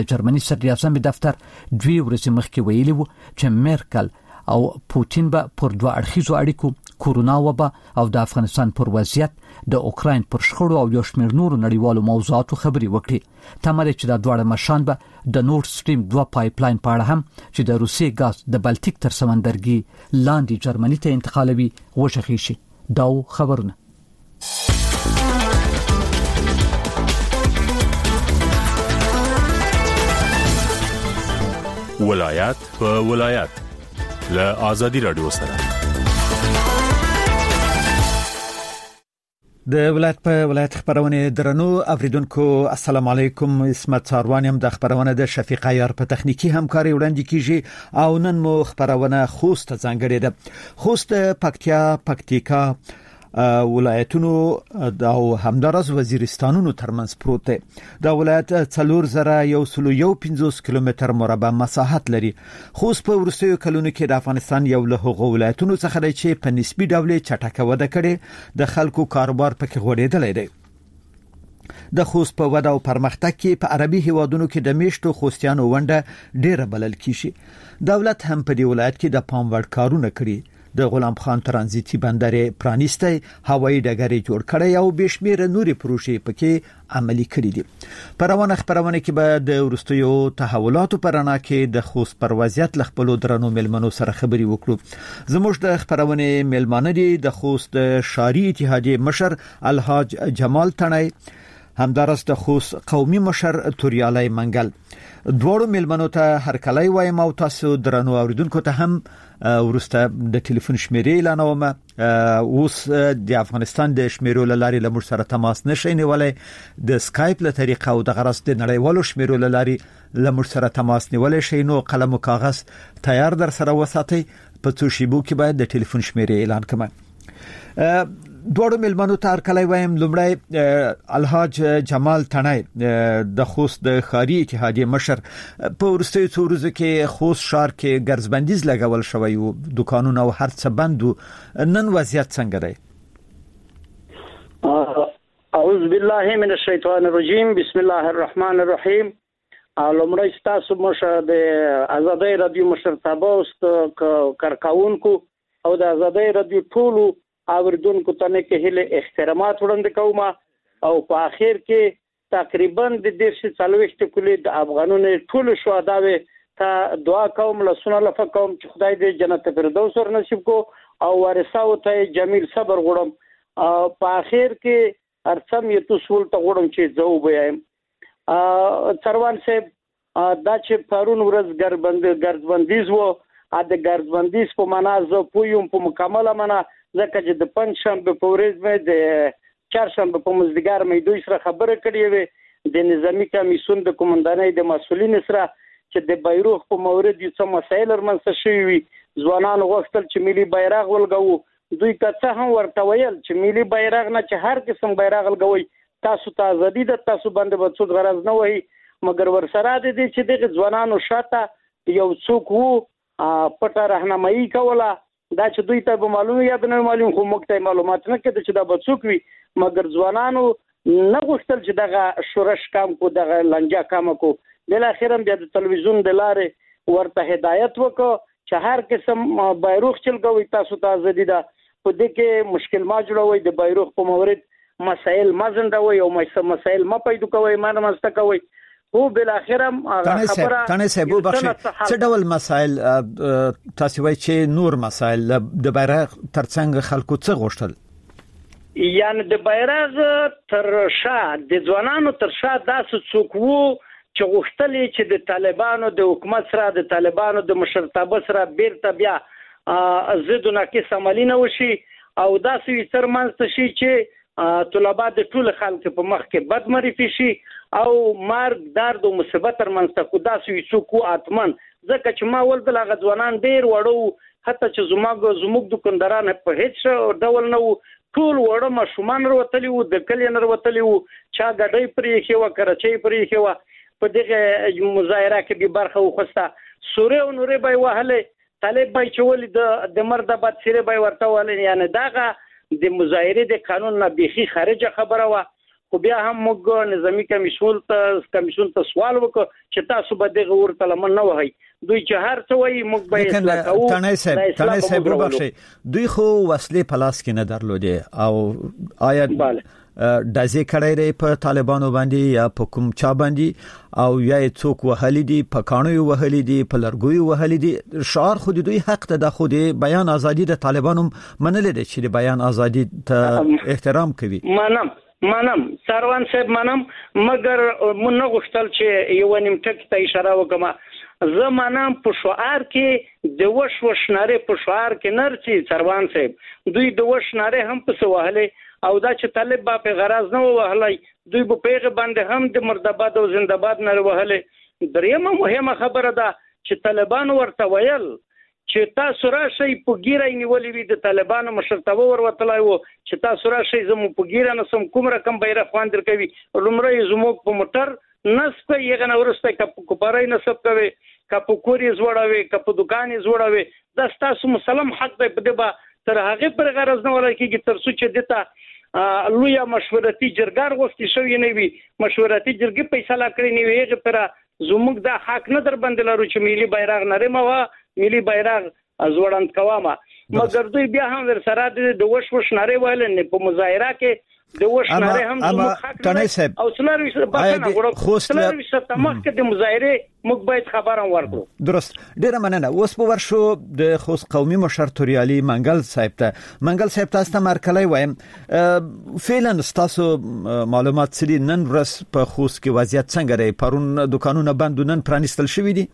جرمني صدر اعظم دفتر 2 ورځې مخکې ویلي وو چې میرکل او پوتین به پر دوه اړخیزو اړیکو، کورونا وبا او د افغانستان پر وضعیت، د اوکراین پر شخړو او یو شمېر نورو نړیوالو موضوعاتو خبري وکړي. تمره چې د دواړه مشان به د نورد سټریم 2 پایپلاین په اړه هم چې د روسیې ګاز د بالټیک تر سمندرګي لاندې جرمني ته انتقالوي وشخي شي. دا خبرونه ولایت په ولایت له آزادي رادیو سره. د ولایت په ولایت خبرونه درنو اوریدونکو السلام علیکم. اسمت ساروانیم د خبرونه د شفیق عیار په تخنیکی همکاري وړاندې کیږي او نن مو خبرونه خوست ځانګړې ده. خوست پکتیکا ولایتونو او همدارس وزیرستانونو ترمنځ پروت دی. دا ولایت 4150 کیلومتر مربع مساحت لري. خوست په ورسېو کلونو کې د افغانستان یو له هغو ولایتونو څخه دی چې په نسبی ډول چټکه وده کړې، د خلکو کاروبار پکې غوړېدلی دی. د خوست په وده او پرمختګ کې په عربي هیوادونو کې د میشتو خوستیانو ونډه ډیره بلل کیږي. دولت هم په دې ولایت کې د پام وړ کارونه کړي. د غلام خان ترانزیتي بندر پرانیسته، هوایي ډګر جوړ کړی او بشمیر نوري پروژې پکې عملي کړي دي. پروانه خبرونه کې به د ورستیو تحولاتو پرانا کې د خوست پر وضعیت لخپلو درنو ملمنو سره خبري وکړو. زموږ د خبرونه ملمانه دي د خوست شاری اتحادیه مشر الحاج جمال تنای، همدارس د خوست قومي مشر توریالای منګل. دوړو ملمنو ته هر کله وایم او تاسو درنو اوریدونکو ته هم ورسته د ټلیفون شمیرې اعلانوم. اوس د افغانستان د شمیرو لاري لمر سره تماس نشي نیولای، د اسکایپ له طریقه او د غرض د نړیوالو شمیرو لاري لمر سره تماس نیولای شي. نو قلم او کاغذ تیار در سره وساتئ. په څو شیبو کې باید د ټلیفون شمیرې اعلان کړم. دوړو ملمنو ته هر کله وایم لومړی الحاج جمال تنای د خوست د خاري اتحادیه مشر، په ورستیو څو ورځو کې خوست ښار کې ګرځبندیز لګول شوی او دکانونه او هر څه بندو. نن وضعیت څنګه دی؟ اعوذ بالله من الشیطان الرجیم، بسم الله الرحمن الرحیم. لومړی تاسو مشر د آزادۍ رادیو مشر تابو کارکونکو او د آزادۍ رادیو ټولو اوریدونکو ته نه کې هله احترامات وړاندې کوم او په اخر کې تقریبا د 140 کلی د افغانونو ټول شهداوي ته دعا کوم، لسونه لفه کوم چې خدای دې جنت فردوس ور نصیب کو او ورثاو ته جمیل صبر غوړم. په اخر کې ارسم یې تاسو ته غوړم چې زو بیایم. سروان صاحب دا چې پرون ورځ ګرځبندیز وو، ا د ګرځبندیز په معنا زه پویم په مکمله معنا ځکه چې د پنځشنبه په ورځ مې د چهارشنبه په مازدیګر مې دوی سره خبره کړې وې د نظامی کمیسیون د قومندانۍ د مسؤلین سره چې د بیروخ په مورد یو څه مسایل رمنځته شوي وي. ځوانان غوښتل چې ملي بیرغ ولګو، دوی که څه هم ورته ویل چې ملي بیرغ نه چې هر قسم بیرغ لګوي تاسو ته ازادي ده، تاسو باندې به څه غرض نه وي. مګر ورسره د دې چې د ځوانانو شاته یو څوک وو پټه راهنمایي کوله، دا چې دوی ته به معلومه یا نه معلوم خو موږ ته معلومات نه کېده چې دا به څوک وي. مګر ځوانانو نه غوښتل چې دغه شورش کام کو، دغه لنجا کام کو. بل اخر هم بیا د تلویزیون د لارې ورته هدایت وکړو چې هر قسم بیروخ چلګوي تاسو ته ازادي ده، په دې کې مشکل ما جوړوي، د بیروخ په مورد مسائل ما زندوي او مسائل ما پیدا کوي، ما نه مسته کوي. هو بل اخر هم خبره تنه سبو بخش څه ډول مسائل تاسو وایي چې نور مسائل د بیرغ ترڅنګ خلکو څه غوښتل؟ یعنی د بیرغ تر شا د ځوانانو تر شا داسې څوک وو چې غوښتل چې د طالبانو د حکومت سره د طالبانو د مشرتابه سره بیرته بیا ضد ناقص عملونه وشي او داسې ترمنځ شي چې طلبه د ټول خلکو په مخ کې بد معرفي شي او مرګ درد او مصیبت ترمنځ کو داسې څوک اتمن. ځکه چې ما ولدل غځوانان ډیر وړو، حتی چې زموږ دکانداران په هیڅ ډول نه وو، ټول وړو ماشومان وروتلی وو، د کلی نه وروتلی وو، چا ګډۍ پرې خو کراچۍ پرې خو په دغه مظاهره کې به برخه وخسته. سورې او نورې به وهله، طالب به چول د مرده بد سره به ورته ول. یعنی دغه د مظاهره د قانون نه بيخي خارجه خبره وا. خو بیا هم موږ نظامی کمیسیون ته سوال وکړ چې تاسو به دغه ورته لمن نه وهي دوی چې هر څه وایي موږ به اصلاح کوو. تڼۍ صاحب وبخښئ دوی خو وسلې په لاس کې نه درلودې او آیا دازې کړی دی په طالبانو باندې یا په کوم چا باندې او یا څوک وهلي دي په کانو وهلي دي په لرګوي وهلي دي شعار خو دوی حق ته د خو د بیان ازادي د طالبانو منل دي چې د بیان ازادي ته احترام کوي. منم سروان صاحب منم مګر مونږ نه غوښتل چې یو نیم ټکی ته اشاره وکم. زمانم په شعار کې د وش ناره په شعار کې نرسي سروان صاحب دوی د وش ناره هم په سوهله او دا چې طالب با په غرض نه وهلای دوی په پیغه باندې هم د مردباد او زنده‌باد نه وهله. دریمه مهمه خبره ده چې طالبان ورته ویل چې تاسو راشي په ګیرای نیولې وي د طالبانو مشرتابه وروتلای وو چې تاسو راشي زمو په ګیره نه سم کوم رقم بیرغ خواندر کوي لمړی زمو په موټر نسب یې غن ورسته کپ کوپرای نسب کوي کپ کوري زوړاوي کپ دکان زوړاوي دا تاسو مسلم حق دی په دبا تر هغه پر غرض نه ولای کیږي تر څو چې دته لوی مشورتي جرګار غوښتي شوی نه وي مشورتي جرګې فیصله کړی نه وي هغه پر زموږ د حق نه در باندې لرو چې ملي بیرغ نرمه وا ملي بیرغ ازوړند کوامه مګر دوی بیا هم ور سره د وش ناره ویل نه په مظاهره کې د وش ناره هم زموږ حق نه او سلروي بسنه غوړو سلروي ستمخ کې د مظاهره موږ باید خبرم ورکړو. درست ډیره مننه. اوس په ورشو د خوست قومي مشر توریالي منګل صاحب تاسو مرکلای وایم فعلا تاسو معلومات سړي نن ورځ په خوست کې وضعیت څنګه دی پرون دکانونه بندونن پرانستل شوې دي؟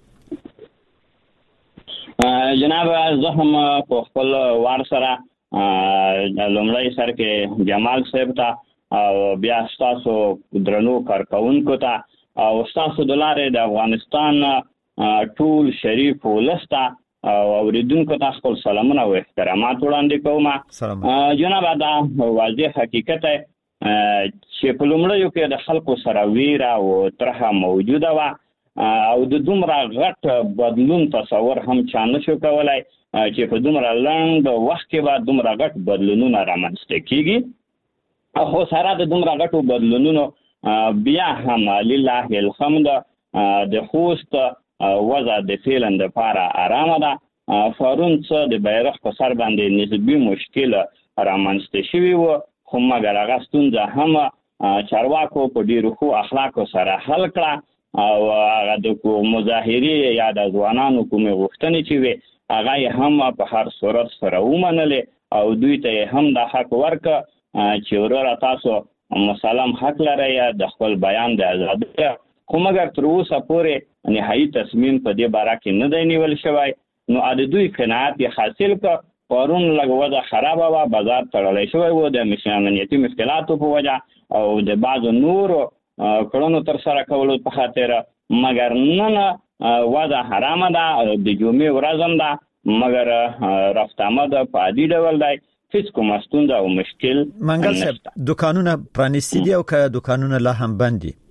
جناب زه هم په خپل وار سره لومړی سر کې جمال صاحب ته او بیا تاسو درنو کارکونکو ته او تاسو د لارې د افغانستان ټول شریف ولسته او اوریدونکو ته خپل سلامونه او احترامات وړاندې کوم. جناب دا واضح حقیقت دی چې په لومړیو کې د خلکو سره ویره او ترخه موجوده وه او د دومره غټ بدلون تصور هم چا نشو کولای چې په دومره لنډ وخت کې به دومره غټ بدلونونه رامنځته کیږي. خو سره د دومره غټو بدلونونو بیا هم لله الحمد د خوست وضع د فعلا د لپاره آرامه ده. پرون څه د بیرغ په سر باندې نسبي مشکل رامنځته شوی و خو مګر هغه ستونزه هم چارواکو په ډیرو ښو اخلاقو سره حل کړه او هغه د مظاهري یا د ځوانانو کومې غوښتنې چې وي هغه هم په هر صورت سره ومنلې او دوی ته هم د حق ورکړه چې وروره تاسو مسلم حق لرئ د خپل بیان د ازادۍ خو مګر تر اوسه پورې نهایي تصمیم په دې باره کې نه دی نیول شوی نو د دوی قناعت یې حاصل کړ. پرون لږ وضع خرابه وه بازار تړلی شوی و د امنیتي مشکلاتو په وجه او د بعضو نورو کړنو تر سره کولو په خاطر مګر نن وضع حرامه ده د جمعې ورځ هم ده مګر رفت آمد په عادي ډول دی هیڅ کومه ستونزه او مشکل. منګل صاحب دکانونه پرانیستي دي او که دکانونه لا هم بند دي؟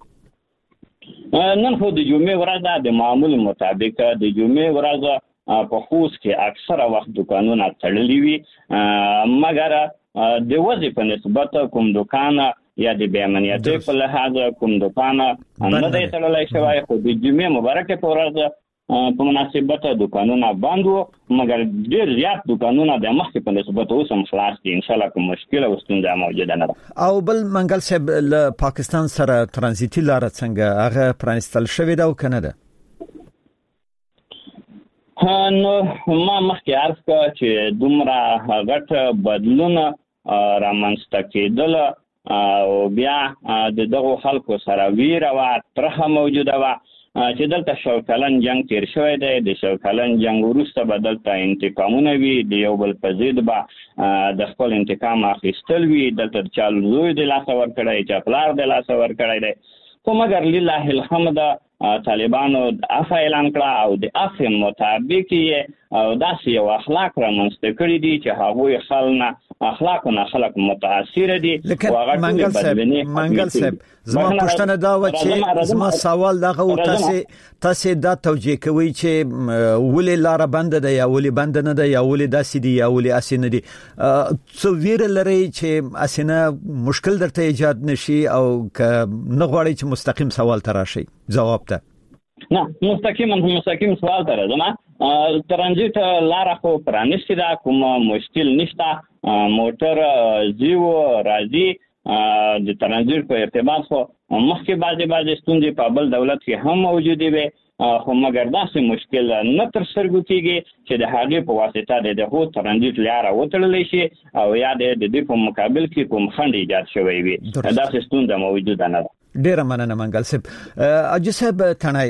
نن خو د جمعې ورځ ده د معمول مطابق د جمعې ورځ په خوست کې اکثره وخت دکانونه تړلي وي مګر د وضع په نسبت کوم دکان یا د بې امنیتۍ په لحاظ کوم دکان نه دی تړلی شوی خو د جمعې مبارکې په ورځ په مناسبت دکانونه بند وو مګر ډېر زیات دکانونه د مخکې په نسبت اوس هم خلاص دي انشاءالله کوم مشکل او ستونزه موجوده نه ده. او بل منګل صاحب له پاکستان سره ترانزیتي لاره څنګه هغه پرانستل شوې ده او که نه ده؟ نو ما مخکې عرض کړه چې دومره غټ بدلون رامنځته کېدل او بیا د دغو خلکو سره ویره وه ترخه موجوده وه چې دلته شل کلن جنگ تیر شوی دی د شل کلن جنگ وروسته به دلته انتقامونه وي د یو بل په ضد به د خپل انتقام اخیستل وي دلته د چا زوی د لاسه ورکړی چا پلار د لاسه ورکړی دی خو مګر لله الحمد طالبانو عفو اعلان کړه او د عفو مطابق یې داسې یو اخلاق رامنځته کړي دي چې هغوی خل نه اخلاق او خلک متاثر دي واغه منګل صاحب زما پښتنه دا و چې زما سوال دغه او تاسو دا توجیه کوي چې ولې لار بند ده یا ولې بند نه ده یا ولې داسې دي یا ولې اسینه دي څو ویر لري چې اسینه مشکل درته ایجاد نشي او نه غواړي چې مستقیم سوال تراشي جواب ته نه مستقیم سوال تر زما ترانزیت لار خو پرانیستی دا کوم مشکل نشته موټر زیو راځي د ترانزیت په ارتباط خو مخکې بعضی ستونزې په بل دولت کې هم موجودې وي خو مګر داسې مشکل نه تر سترګو کېږي چې د هغې په واسطه د هغو ترانزیت لاره وتړلی شي او یا د دې په مقابل کې کوم خنډ ایجاد شوی وي داسې ستونزه موجوده نه ده. ډیره مننه منګل صاحب. اجي صاحب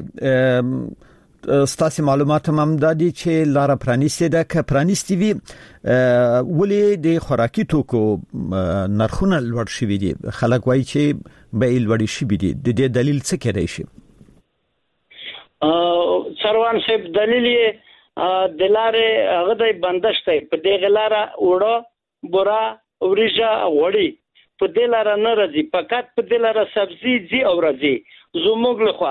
تنای ستاسو معلومات هم دادي چې لار پرانیسته ده که پرانیستی وي ولې د خوراکي توکو نرخونه لوړ شوي دي خلک وایي چې به لوړ شي دي د دې دلیل څه کېدای شي؟ سروان صاحب دلیل یې د لارې هغه د بندشت په دې غلاره وړه بورا وريجا غوړي په دې لاره نه راځي فقط په دې لاره سبزي زی او راځي زموږ لخوا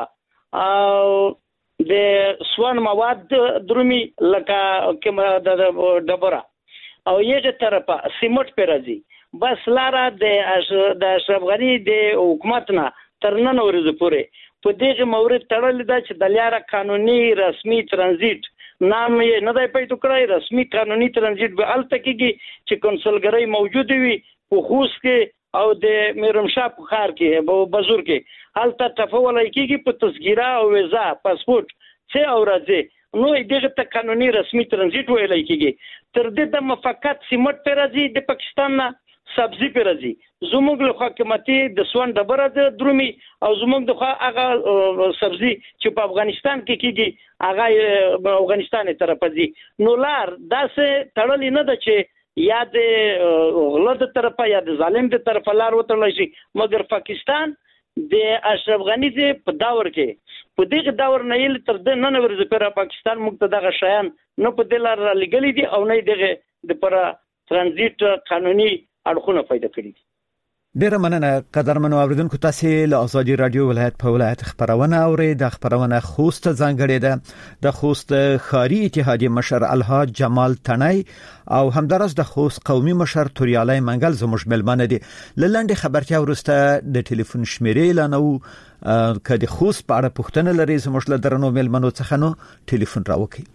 د سوان مواد درومي لکه کومه د ډبره او یغه طرفه سیمټ په راځي بس لاره د اشرف غنی د حکومت نه ترنن ورځ پورې په دې مورید تړل دا چې د لاره قانوني رسمي ترانزیت نام یې نه دی پیدا کړی رسمي قانوني ترانزیت به الته کېږي چې کنسولګری موجود وي په خوست کې او د میرمشاه په ښار کې په بازور کې الته تفول کېږي په تذکره او ویزا پاسپورت څه او راځي نو دغه ته قانوني رسمي ترانزیت ویل کېږي تر دې د مفقط سیمټ پر راځي د پاکستان نه سبزي پر راځي زموږ له حکومتي د سوان ډبره د درومي او زموږ د هغه سبزي چې په افغانستان کې کېږي هغه افغانستان طرف دي نو لار داسې تړلې نه ده چې یا د غلط طرفه یا د ظالم د طرفه لار وتړل شي مګر پاکستان د اشرف غنی په داور کې په دغه داور نه یل تر د نن ورځې پر پاکستان موږ دغه شیان نه په دې لار لګلې دي او نه دغه د پر ترانزیت قانوني اړخونه پیدا کړی دي. ډیره مننه قدرمنو اوریدونکو تاسو له ازادي رادیو ولایت په ولایت خبرونه اوري د خبرونه خوست ځانګړي ده د خوست خاري اتحادیه مشر الحاج جمال تنای او همدارس د خوست قومي مشر توریالای منګل زموږ ملمانه دي لنډه خبرتیا ورسته د ټلیفون شمیرې لانو کدي خوست په اړه پوښتنه لري زموږ له درنو ملمنو څخه نو ټلیفون راوکي.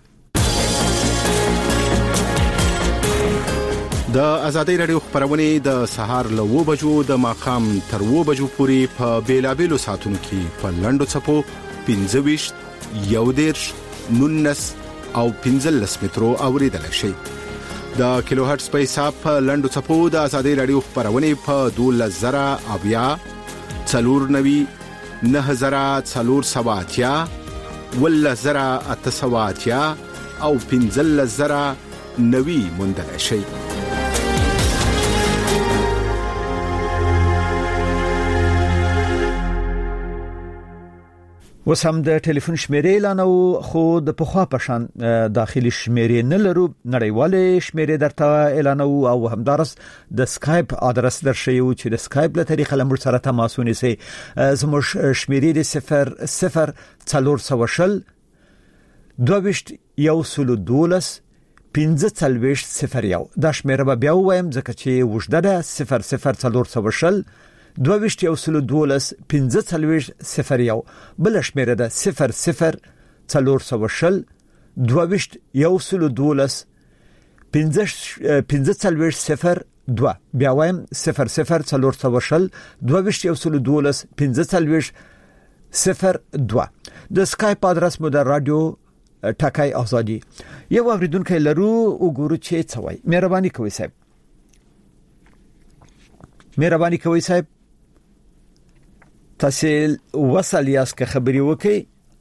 د ازادي رادیو خبرونه د سهار له 2 بجو د ماخام تر 2 بجو پورې په بیلابېلو ساتونو کې په لندو چپو 15 یودیرش 19 او 15 مترو اوریدل شي د کیلو هرتز په حساب په لندو چپو د ازادي رادیو خبرونه په 2000 اویا 490 9470 ولا زرا اتسواتیا او 15 نوي مندل شي. اوس هم د ټلیفون شمیرې لانو خو د پخوا پشان داخلي شمیرې نه لرو نړیواله شمیرې درته اعلانو او همدارس د سکایپ ادرس درشیو چې د سکایپ له طریقه لمر سره تماس ونیسي زموږ شمیرې د 00 22 112 15 دا شمیره به بیا وایم ځکه چې وجده ده 00 22 112 15 بل شمیره ده 00 22 112 15 بیا وایم 00 22 112 15 د سکایپ ادرس مو د رادیو ټاکای ازادي یو اوریدونکو لرو وګورو چې څه وایي. مهرباني کوي صاحب تاسو وصل یاست که خبري وکي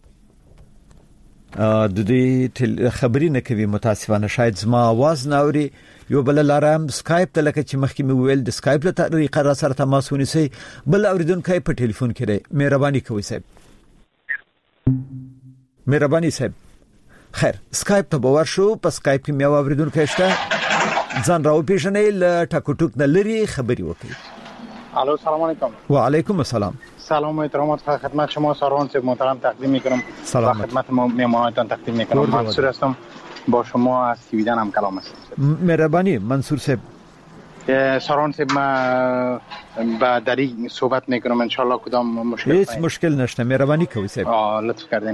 د دې خبري نه کوي متاسفانه شاید زما आवाज نه اوري یو بل لارم سکایپ ته لکه چې مخکې مې ویل د سکایپ له طریقه را سره تماس ونیسي بل اوریدونکو په ټلیفون کې دی. مهرباني کوي صاحب. مهرباني صاحب خیر سکایپ ته باور شو په سکایپ کې مې اوریدونکو شته ځان راو پیژنې ل ټاکوټوک نه لري خبري وکړي. الو سلام علیکم. و علیکم السلام. سلام و احترامات خدمت شما ساران صاحب محترم تقدیم میکنم و خدمت مهمانانتان تقدیم میکنم. منصور هستم با شما از سویدن هم کلام هستم. مهربانی منصور صاحب. ساران صاحب ما با دری صحبت میکنم ان شاء الله کدام مشکل هیچ مشکل نشته مهربانی کوي صاحب. لطف کردین.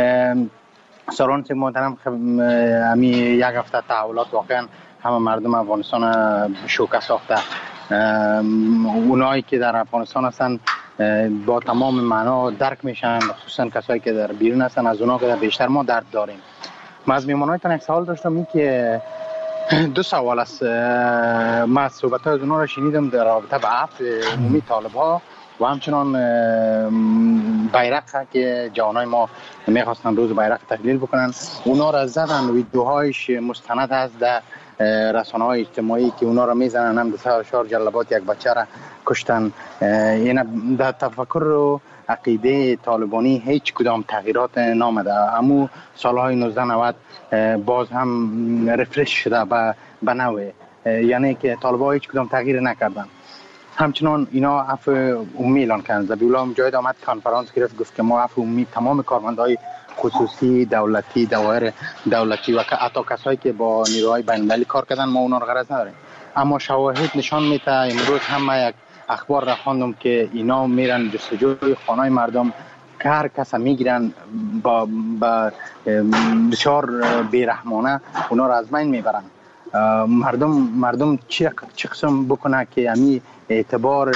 ساران صاحب محترم امی یک هفته تحولات واقعا همه مردم افغانستان شوکه ساخته. اونایی که در افغانستان هستن با تمام معنا درک میشن، خصوصا کسایی که در بیرون هستن از اونها که بیشتر ما درد داریم. من از میمونایتان یک سوال داشتم، این که دو سوال است. من از صحبت‌های از اونها را شنیدم در رابطه با عفو عمومی طالب‌ها و همچنان بیرق که جوانای ما میخواستن روز بیرق تحلیل بکنن، اونا را زدن. ویدیوهایش مستند است در رسانه‌های اجتماعی که اونا را میزنن، هم در شهر جلال‌آباد یک بچه را کشتن. این در تفکر و عقیده طالبانی هیچ کدام تغییرات نامده. امو سالهای 1990 باز هم رفرش شده به نوع، یعنی که طالبان هیچ کدام تغییر نکردن. همچنان اینا عفو عمومی اعلان کردن. ذبیح‌الله مجاهد آمد کنفرانس گرفت، گفت که ما عفو عمومی تمام کارمندای خصوصی، دولتی، دوایر دولتی و حتی کسایی که با نیروهای بین‌المللی کار کردن ما اونا رو غرض نداریم. اما شواهد نشان میده، امروز هم یک اخبار را خواندم که اینا میرن جستجوی خانه‌های مردم که هر کس میگیرن با بسیار بیرحمانه اونا را از بین میبرن. مردم چه قسم بکنه که امی اعتبار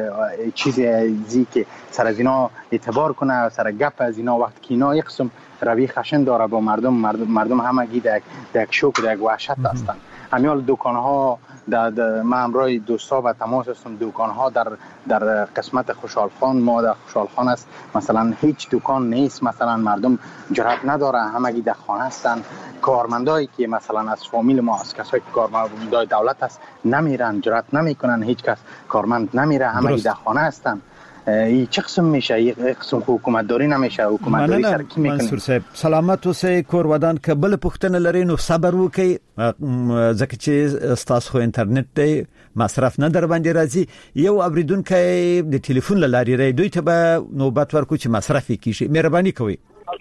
چیزی که سر از اینا اعتبار کنه، سر گپ از اینا، وقت که اینا یک قسم روی خشن داره با مردم همگی در یک شوک، در یک وحشت هستن. همیال دکان‌ها من همراه دوستا و تماس هستم، دکان‌ها در قسمت خوشحال خان، ما در خوشحال خان است مثلا هیچ دکان نیست، مثلا مردم جرأت نداره، همگی در خانه هستن. کارمندایی که مثلا از فامیل ما از کسایی که کارمندای دولت است نمیرن، جرأت نمیکنن، هیچ کس کارمند نمیره، همگی در خانه هستن. این چه قسم میشه؟ یک قسم حکومت داری نمیشه، حکومت داری سر کی میکنه؟ منصور صاحب سلامت اوسئ، کور ودان کبل پختنه لري نو صبر وکي، ځکه چې تاسو خو انټرنیټ دی مصرف نه در باندې راځي. یو اوریدونکو د ټلیفون لاري ری دوی ته به نوبت ورکو چې مصرف کیږي. مهرباني کوئ.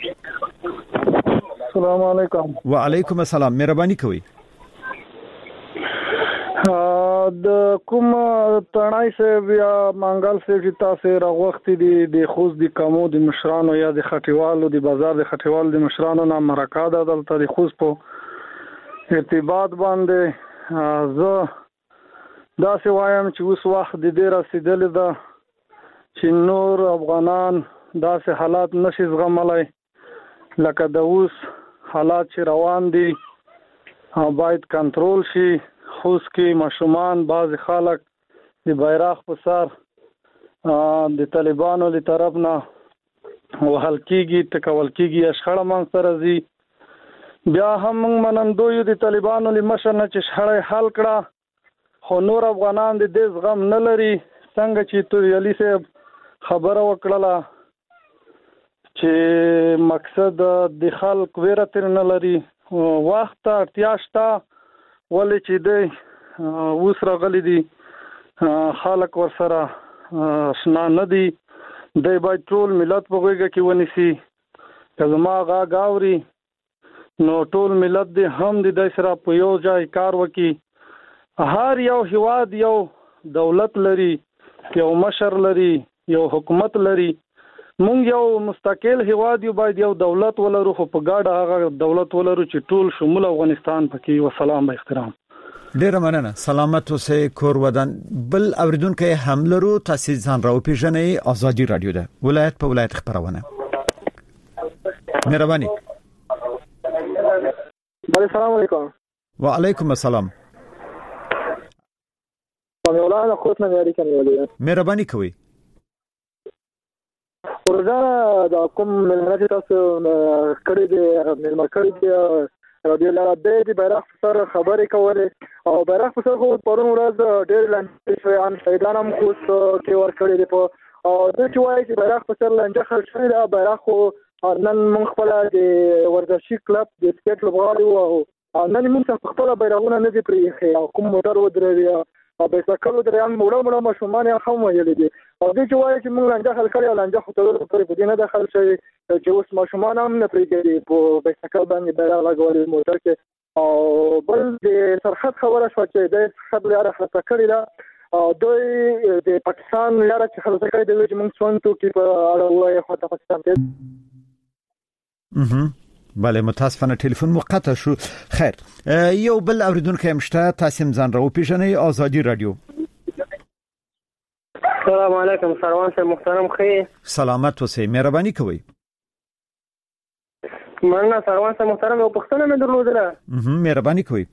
السلام علیکم. وعلیکم السلام. مهرباني کوئ. د کوم تڼای صاحب یا مانګل صاحب چې تاسو راغوښتي دي د خوست د کمو د مشرانو یا د خټیوالو د بازار د خټیوالو د مشرانو نه مرکه ده دلته د خوست په ارتباط باندې. زه داسې وایم چې اوس وخت د دې رسیدلی ده چې نور افغانان داسې حالات نشي زغملی لکه د اوس حالات چې روان دي، باید کنټرول شي. خوست کې ماشومان بعض خلک د بیرغ په سر د طالبانو له طرف نه وهل کېږي، ټکول کېږي، شخړه منځته راځي. بیا هم موږ منندوی د طالبانو له مشر نه چې شخړه حل کړه، خو نور افغانان د دې زغم نه لري. څنګه چې توریالي صاحب خبره وکړله چې مقصد د خلک ویره تر نه لري، وخت اړتیا شته، ولې چې دی اوس راغلی دي خلک ورسره اشنا نه دي، دی باید ټول ملت په غېږه کې ونیسي. که زما غږ اوري نو ټول ملت دی هم د دی سره په یو ځای کار وکړي. هر یو هیواد یو دولت لري، یو مشر لري، یو حکومت لري. مونږ یو مستقل هیواد یو، باید یو دولت ولرو، خو په ګاډه هغه دولت ولرو چې ټول شمول افغانستان پکې. وسلام به احترام. ډیر مننه. سلامت اوسئ. کور ودان بل اوریدونکو هم لرو. تاسو ځان راو پیژنئ. ازادي رادیو ده ولایت په ولایت خبرونه. مهرباني. السلام علیکم. وعلیکم السلام. مولانا خوتنه یاري کنه. مهرباني کوئ. ورځه دا کوم ملت تاسو کړی دی ملمکړی دی رادیو لاره د بیرغ سره خبرې کولې او بیرغ سره خو پرون ورځ ډېر لاندې شوی ان شهیدان هم خو کې ور کړی دی په او د چې وایي چې بیرغ سره لاندې خرڅ شوی دا بیرغ خو نن موږ خپل د ورزشي کلب د سکیټ لوبغاړي او نن موږ خپل بیرغونه نه دي پرې کوم موټر ودروي او بایسکل ودرېان موړه ماشومان هم ویل دي او دې چې وایي چې موږ لانجه حل کړی او لانجه خو ته په دې نه دخل شوی چې اوس ماشومان هم نه پرېږدي په بایسکل باندې بیرغ لګولي موټر کې او بل د سرحد خبره شو چې د سرحد لاره خلاصه کړې ده او دوی د پاکستان لاره چې خلاصه کړې ده چې موږ څونتو کې په اړه وایي خو د پاکستان ته بله متاسفانه ټلیفون مقطع شو. خیر یو بل اوریدونکو مشته تاسو ځان راو پیژنئ آزادی رادیو. السلام علیکم سروان صاحب محترم خیر سلامت اوسئ مهرباني کوئ. مننه سروان صاحب محترم یو پښتنه مې درلودله مهرباني کوئ.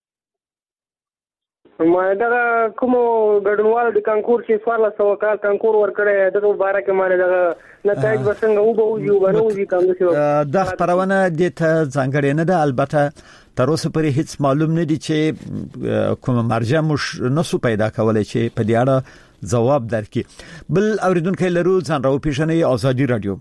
ما دا کوم ګډونوال د کانکور چې 1400 کال کانکور ورکړی دغه مبارک مانه دغه نتایج وسنګ او به ویو غنوږي کوم څه د خبرونه د ته ځانګړی نه ده البته تر اوسه پرې هیڅ معلوم نه دي چې کوم مرجع مش نسو پیدا کولای چې په دې اړه جواب درکړي. بل اوریدونکو لرو ځان راو پیژنئ آزادی رادیو.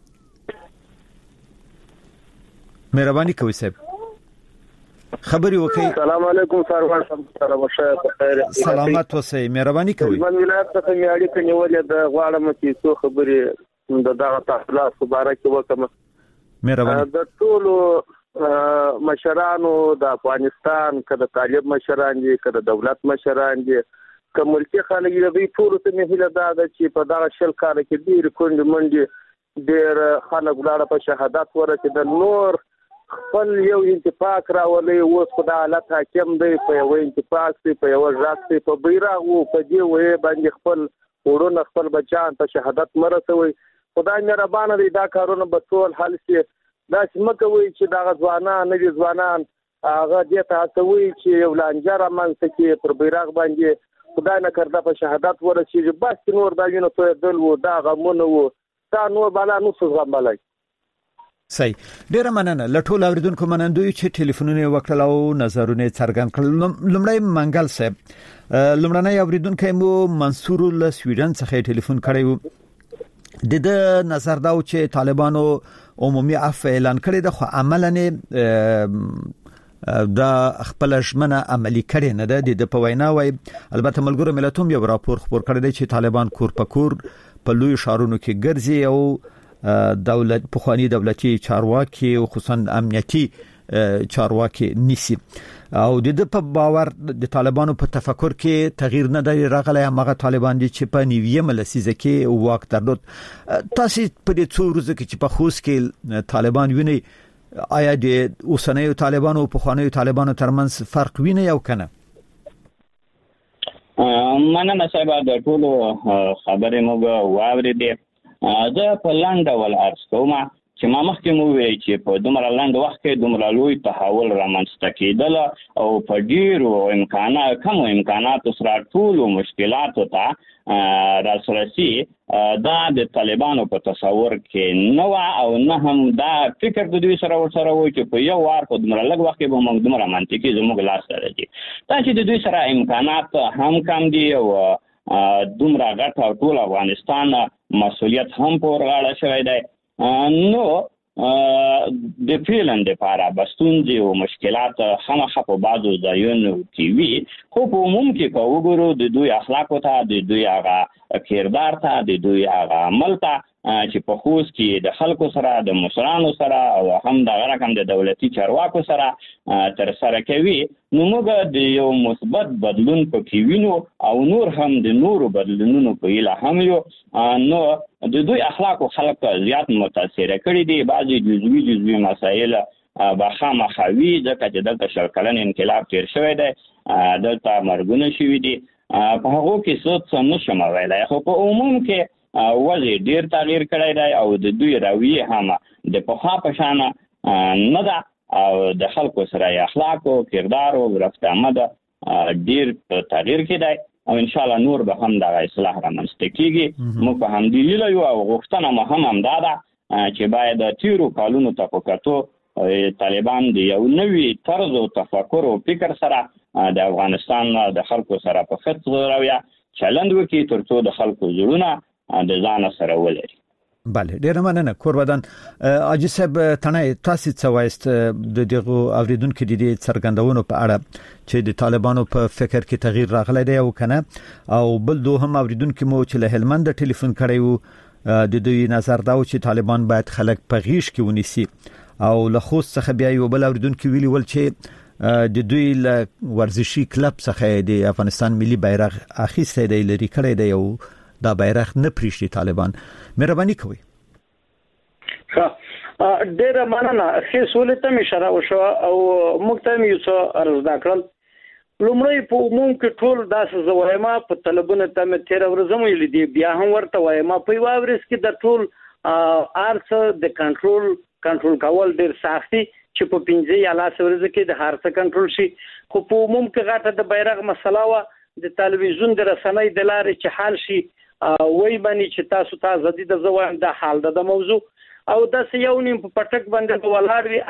مهرباني کوئ صاحب خبري وکي. السلام علیکم سروان صاحب خیر سلامت اوسئ مهرباني کوئ. من ولایت څخه مې اړیکه نیولې د غواړم چې څو خبرې د دغه تحصیلات مبارک وکم. مهرباني د ټولو مشرانو د افغانستان کله طالب مشران دي کله دولت مشران دي که ملکی خلک دي ټول ته مې هیله ده چې په دغه شل کال کې ډیر کونډ منډي ډیر خلک ولاړه په شهادت ورته د نور خپل یو انتفاق راولي اوس خدای حالت حاکم دی په یو انتفاق دی په یو ځاک دی په بیرغ او په دې وې باندې خپل ورونه خپل بچان ته شهادت مرسوي. خدای مهربان دی دا کارونه به ټول حل شي. دا سمکوي چې دا ځوانان نه دي ځوانان هغه دې ته هڅوي چې یو لانجه رامنځته کې پر بیرغ باندې خدای نه کړدا په شهادت ورسیږي بس نور دا وینو ته دل وو دا غمونه وو دا نور بالا نو څه غم بلای. صحیح ډیره مننه لټول اوریدونکو منندوی چې ټلیفونونه وکړل او نظرونه څرګند کړل. لمړی منګل صاحب لمړنۍ اوریدونکو مو منصور له سویډن څخه ټلیفون کړی و د نظر دا چې طالبانو عمومي عفو اعلان کړی د خو عملاً دا خپل ژمنه عملی کړي نه ده. د په وینا وای البته ملګرو ملتونو یو راپور خبر کړی دی چې طالبان کور په کور په لوی شهرونو کې ګرځي او دولت پخوانی دولتي چارواکي او خصوصا امنیتي چارواکي نیسی او د په باور د طالبانو په تفکر کې تغییر نه دی راغلی. هغه طالبان دي چې په 90 لسیزه کې واک درلود. تاسو په دې څو ورځو کې چې په خوست کې طالبان ویني آیا د اوسنیو طالبانو او پخوانیو طالبانو ترمنځ فرق ویني او کنه؟ مننه صاحب د ټولو خبرې موږ واورېدې. زه په لاندې ول ارز کوم چې ما مخکې مو ویل چې په دومره لاندې وخت کې دومره لوی تحول رامنځته کېدل او په ډیرو امکاناتو سره ټول مشکلاتو ته راسرسي دا د طالبانو په تصور کې نو او نه هم دا فکر د دوی سره ورسره وي چې په یو وار په دومره لږ وخت کې به موږ دومره منطقي زموږ لاس سره دي. دا چې د دوی سره امکانات هم کم دي او دومره غټ او ټول افغانستان مسؤلیت هم پر غاړه شوی دی نو د فعلن د لپاره بستونځي او مشکلات خامخا په بعضو ځایونو کې وي خو په عموم کې که وګورو د دوی اخلاق ته د دوی هغه کردار ته د دوی هغه عمل ته چې په خوست کې د خلکو سره د مشرانو سره او هم د رقم د دولتي چارواکو سره تر سره کوي نو موږ د یو مثبت بدلون پکې وینو او نور هم د نورو بدلونونو په اله هم یو نو د دوی اخلاق او خلک زیات متاثر کړي دي. بعضي جزوي مسایل بخامه خوي ځکه چې دلته شرکلن انقلاب تیر شوی دی دلته مرګونه شوي دي په هغه کې څه نشم ویلای خو په عموم کې وضع ډیر تغییر کړی دی او د دوی رویه هم د پخوا په شان نه ده او د خلکو سره اخلاق او کردار او رفت آمد ډیر تغییر کړی او ان شاء الله نور به هم د اصلاح رامنځته کیږي. موږ په همدې هیله یو او غوښتنه مو هم دا ده چې باید د تیرو کالونو ته په کتو طالبان د یو نوي طرز او تفکر او فکر سره د افغانستان د خلکو سره په خط رویه چلند وکړي ترڅو د خلکو زړونه د ځان سره ولري. بله ډیر مننه کورودان اجي صاحب تنه تاسو څه وایست د دغه اوریدونکو د دې څرګندونو په اړه چې د طالبانو په فکر کې تغییر راغلی دی او کنه او بل دوهم اوریدونکو مو چې له هلمند ټلیفون کړی وو د دوی نظر دا و چې طالبان باید خلک په غیش کې ونیسي او له خوست څخه بیا یو بل اوریدونکو ویلي ول چې د دوی له ورزشي کلب څخه د افغانستان ملي بیرغ اخیسته دی لري کړی دی او دا بیرغ نه پریشتي طالبان مهرباني کوي ډیر مننه خې سولته می اشاره وشو او مکتمل یو څه عرض داکړل لومړی په عموم کې ټول داسې زوایما په طلبونه ته مې 13 ورځې مې لیدي بیا هم ورته وایما په واورس کې د ټول ارڅ د کنټرول کول ډیر سختي چې په 15 یا 10 ورځې کې د هرڅ کنټرول شي خو په عموم کې غاټه د بیرغ مسله وا د تلویزیون د رسنۍ د لارې چې حل شي وای باندې چې تاسو ته زدي د زوام د حال د موضوع او د یو نیم په پټک باندې ولاړ وی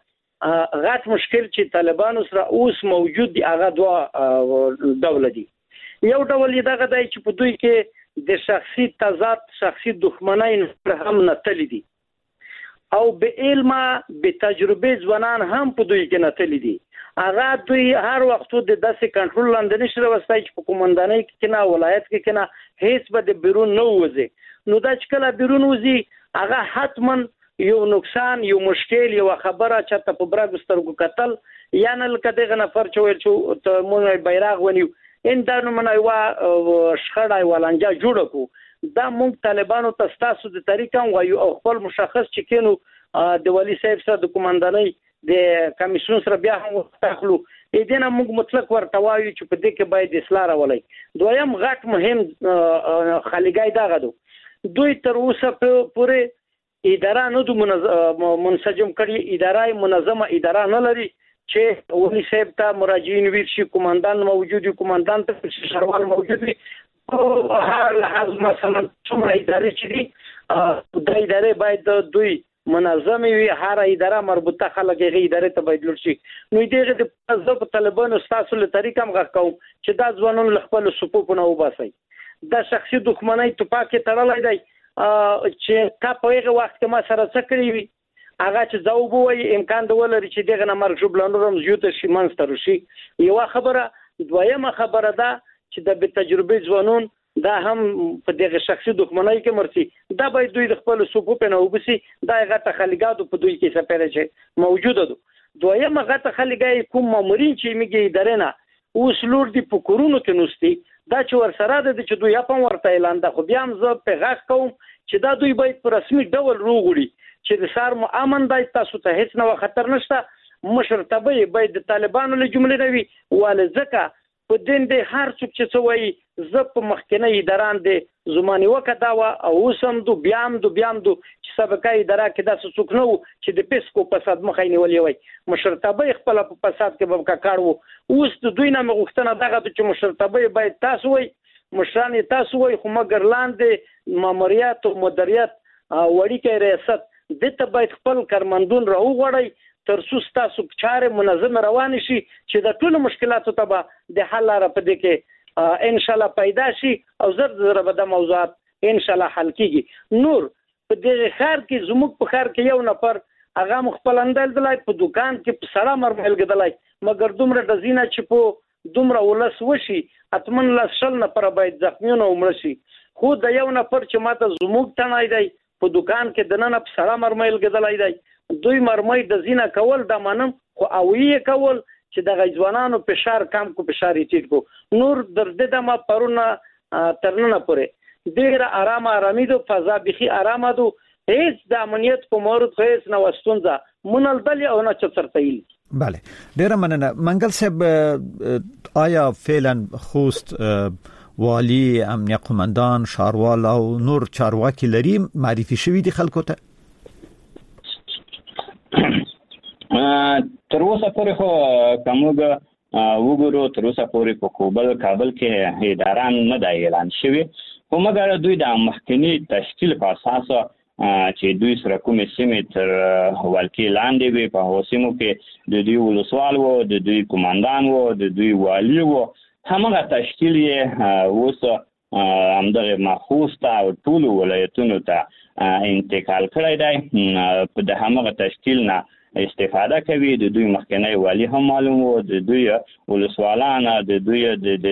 هغه غات مشکل چې طالبانو سره اوس موجود دي هغه دوه ډول دي یو ډول یې دغه دی چې په دوی کې د شخصي تضاد شخصي دښمنۍ هم نتلې دي او به علم به تجربه ځوانان هم په دوی کې نتلې دي هغه دوی هر وخت د داسې کنټرول لاندې نشي وستای چې په کومندانۍ کې نه ولایت کې نه هیڅ به د بیرون نه وځي نو دا چې کله بیرون وځي هغه حتما یو نقصان یو مشکل یو خبره چې ته په برګ سترګو قتل یا نه لکه دغه نفر چې ته مونږ بیرغ ونیو ان دا نو منای وا شخړای ولانجا جوړ کو دا مونږ طالبانو ته تاسو د طریقې وایو او خپل مشخص چې کینو د ولی صاحب سره د کومندانۍ د کمیسیون سره بیا هم وختخلو اې دنه موږ مطلق ورته وایو چې په دې کې باید اصلاح راولي دویم غټ مهم خلګای دا غدو دوی تر اوسه پورې اداره نه د منسجم کړي اداره منظمه اداره نه لري چې ولی صاحب ته مراجعین ویل شي کومندان موجود وي کومندان ته شروال موجود وي هر لحاظ مثلا څومره اداره چې دي د اداره باید دوی منظم وي هر اداره مربوطه خلک غي اداره ته باید لور شي نو دغه د پزب طالبانو تاسو له طریقې هم غوښ کوم چې دا ځوانان خپل صفوفونه وباسي دا شخصي دښمنۍ ته پاکه تړلای دی چې تا په هغه وخت کې ما سره څه کړی وي هغه چې ځوبوي امکان د ولري چې دغه نمبر جوړلانو زیات شي منستر شي یو خبره دویمه خبره ده چې د تجربه ځوانون دا هم په دغه شخصي دښمنۍ کې مرسي دا باید دوی د خپل صفوف نه وبسي دا غټه خلګادو په دوی کې سپاره چې موجوده ده دویمه غټه خلګای کوم مامورین چې میږي درنه اوس لور دی په کورونو کې نوستي دا چې ور سره د چې دوی په ورته اعلان ده خو بیا هم زه په غاښ کوم چې دا دوی باید په رسمي ډول روغړي چې د سار مو امن دی تاسو ته هیڅ نه خطر نشته مشرتبه باید د طالبانو له جملې نوي ول زکه په دین د هر څوک چې څوي ز په مخکنه اداران دي زماني وکدا او اوسم دو بیام دو چې سبقه اداره کې داسې څوک نو چې د پیسکو فساد مخې نیولې وي مشرتبه خپل په فساد کې به کاړو اوس د دوی نه مغختنه دغه چې مشرتبه باید تاسو وي مشران تاسو وي خو مګر لاندې ماموریت او مدیریت وړي کې ریاست د ته باید خپل کارمندون راو غړي ترڅو تاسو چاره منظم روان شي چې د ټولو مشکلاتو ته د حل لپاره په دې کې ان شاء الله پیدا شي او زر به د موضوعات ان شاء الله حل کیږي نور په دې خار کې زموږ په خار کې یو نفر هغه خپل اندل دلای په دکان کې په سلام مرمل غدلای مګر دومره د زینه چې په دومره ولس وشي اتمن لا شل نفر باید زخمیونه ومړ شي خو د یو نفر چې ماته زموږ تنای دی په دکان کې دنه په سلام مرمل غدلای دی دوی مرمۍ د زینه کول د منم خو اویه کول چې د غځوانانو په شار کم کو په شار ټیټ کو نور درد د ما پرونه ترنه پورې ډیر آرامي دو فضا بخي آرامه دو هیڅ د امنیت په مورد هیڅ نه وستونځه مونږ دل او نه چرتایل بله ډیر مننه منګل صاحب آیا فعلا خوست والی امنیه قومندان شاروال او نور چارواکي لري معرفي شوی دي خلکو ته تر اوسه پورې خو کومګه وګورو تر اوسه پورې په کابل کې اداران نه دی اعلان شوی خو مګر دوی د مخکنی تشکیل په اساس چې دوی سره کومې سیمې تر ولکې لاندې وي په هوسیمو کې د دوی ولسوال وو د دوی کمانډان وو د دوی والی وو همغه تشکیل یې اوس همدغه ماخوذ ته او ټول ولایتونو ته انتقال کړی دی. په د همغه تشکیل نه استفاده کوي. د دوی مخکنی والی هم معلوم وو، د دوی ولسوالانه، د دوی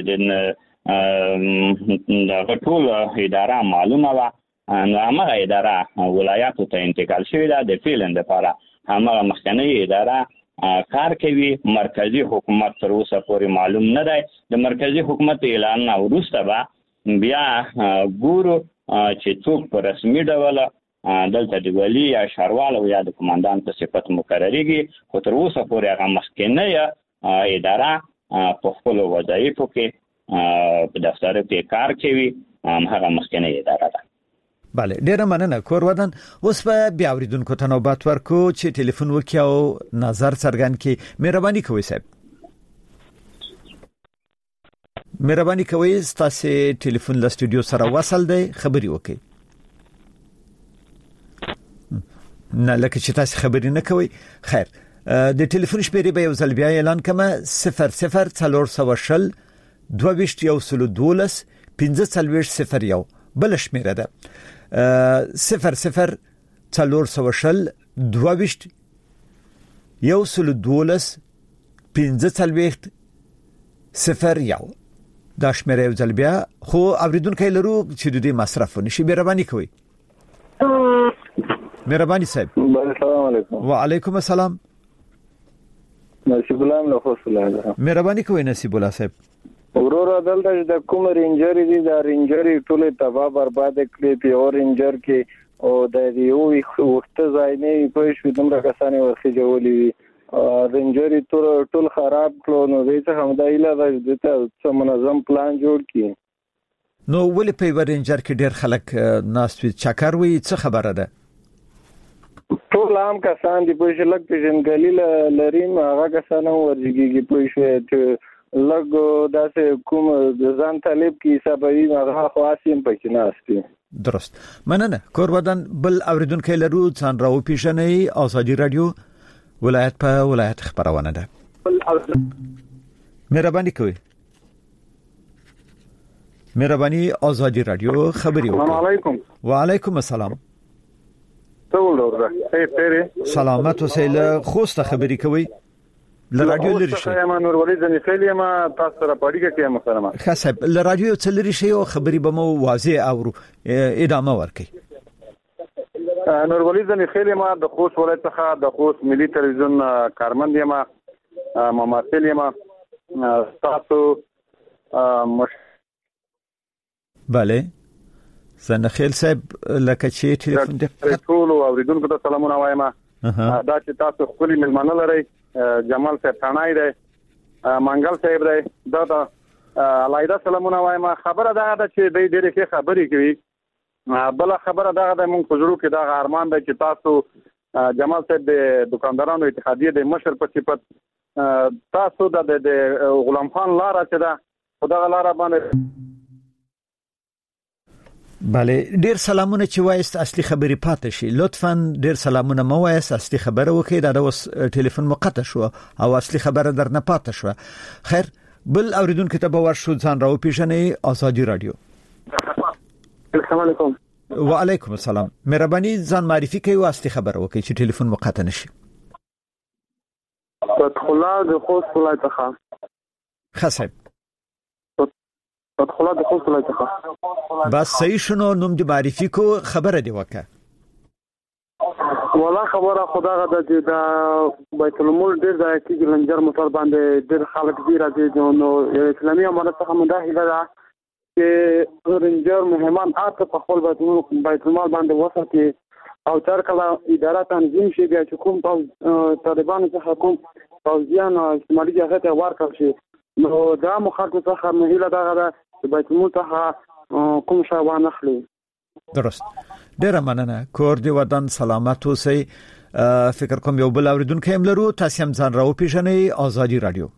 د ټول اداره معلومه وه. نو همغه اداره ولایاتو ته انتقال شوې ده. د فعلا لپاره همغه مخکنی اداره کار کوي. مرکزی حکومت تر اوسه پورې معلوم نه دی. د مرکزی حکومت اعلان وروسته به بیا ګورو چې څوک په رسمي ډول دلته د ولی یا شاروال او یا د کمانډان په صفت مقرریږي. خو تر اوسه پورې هغه مخکنی اداره په خپل وظایفو کې په دفتر کې کار کوي. هغه مخکنی اداره ده. بله، ډیره مننه کور ودان. اوس په بیا اوریدونکو ته نوبت ورکو چې ټلیفون وکړي او نظر څرګند کړي. مهرباني کوئ صاحب، مهرباني کوئ ستاسو ټلیفون له سټوډیو سره وصل دی، خبري وکړئ. نه لکه چې تاسو خبري نه کوئ. خیر، د ټلیفون شمیرې به یو ځل بیا اعلان کما 00 22 1501 بل شمیره ده 00 22 1501 دا شمیره یو ځل بیا. خو اوریدونکو لرو چې د دې مصرف نشي. مهرباني کوئ. مهرباني صاحب. السلام علیکم. وعلیکم السلام. نصیب الله له خصوصله. مهرباني کوئ نصیب الله صاحب. ورور دلته د کوم رینجر دي، دا رینجر ټول تباہ برباد کړی. په رینجر کې او د یو وخت ځای نه پېښ دومره کسانې ورخي جوړولې. رینجر ټول خراب کړو. نو دې څه هم دایله د څه منظم پلان جوړ کړي. نو ولې په رینجر کې ډېر خلک ناستوي چکر وي؟ څه خبره ده؟ ټول عام کسان دي په شلک پیژنګلی لریم. هغه کسان ورځيږي په شوه لګ داسې کوم ځان طالب کی حسابي هغه خاصیم پکې ناشتي. درست، مننه کور ودان. بل اوریدونکو لرو ځان راو پیژنې. ازادي رادیو ولایت په ولایت خبرونه ده. مهرباني کوئ. مهرباني ازادي رادیو خبري وکړئ. السلام علیکم. وعلیکم السلام. ټول ورته سلامت اوسئ. خوسته خبري کوي. ل رادیو لري شي. ما نور ولید نه خېلی ما تاسو سره پاړی کې ما سره ما خاصه ل رادیو څلري شي او خبري به مو واضح او ادامه ورکي. نور ولید نه خېلی ما د خوست ولایت څخه د خوست ملي تلویزیون کارمند یم. ممثل یم. تاسو بله زنخیل صاحب لکه چې ټلیفون د ټول اوریدونکو ته سلامونه وایم. دا چې تاسو خپل ملمنه لرئ. جمال صاحب ثانای دی، منګل صاحب دی، دا علایده سلامونه وایم. خبره دا چې د ډېرې ښه خبرې کوي. بل خبره دا د مونږ په جوړو کې دا ارمان دی چې تاسو جمال صاحب د دکاندارانو اتحادیه د مشر په صفت تاسو د غلام خان لاره چې دا خدای لاره باندې. بله، ډیر سلامونه چې وایست اصلي خبرې پاتې شي. لطفاً ډیر سلامونه مو وایست، اصلي خبره وکړئ. دا اوس ټلیفون مقطع شو او اصلي خبره درنه پاتې شو. خیر، بل اوریدونکو ته به ورشو ځان راو پیژنې. ازادي رادیو. السلام علیکم. وعلیکم السلام. مهرباني ځان معرفي کوي او اصلي خبره وکړئ چې ټلیفون مقطع نشي. فتح الله د خوست ولایت څخه. خاصه فتح الله د خوست ولایت څخه. بس صحیح شنو، نوم دې معرفي کو، خبره دی وکړه. ولا خبره خدا غدا چې دا بیت المال ډېر ځای کې لنجر موټر باندې ډېر خلک دي راځي. نو اسلامي امارت څخه مداخله ده چې رنجر مهمان اته په خپل بیت المال باندې وساتي او تر کله اداره تنظیم شي بیا چې کوم طالبان څخه کوم پوځیان استعماري جهت ورکړ شي. نو دا مخاطب څخه مهله دا غدا چې بیت المال څخه کوم شاوان اخلي. درست، ډیره مننه. کور دی ودان سلامت اوسئ. فکر کوم یو بل اوریدونکو هم لرو. تاسو هم ځان راو پیژنئ. ازادي رادیو.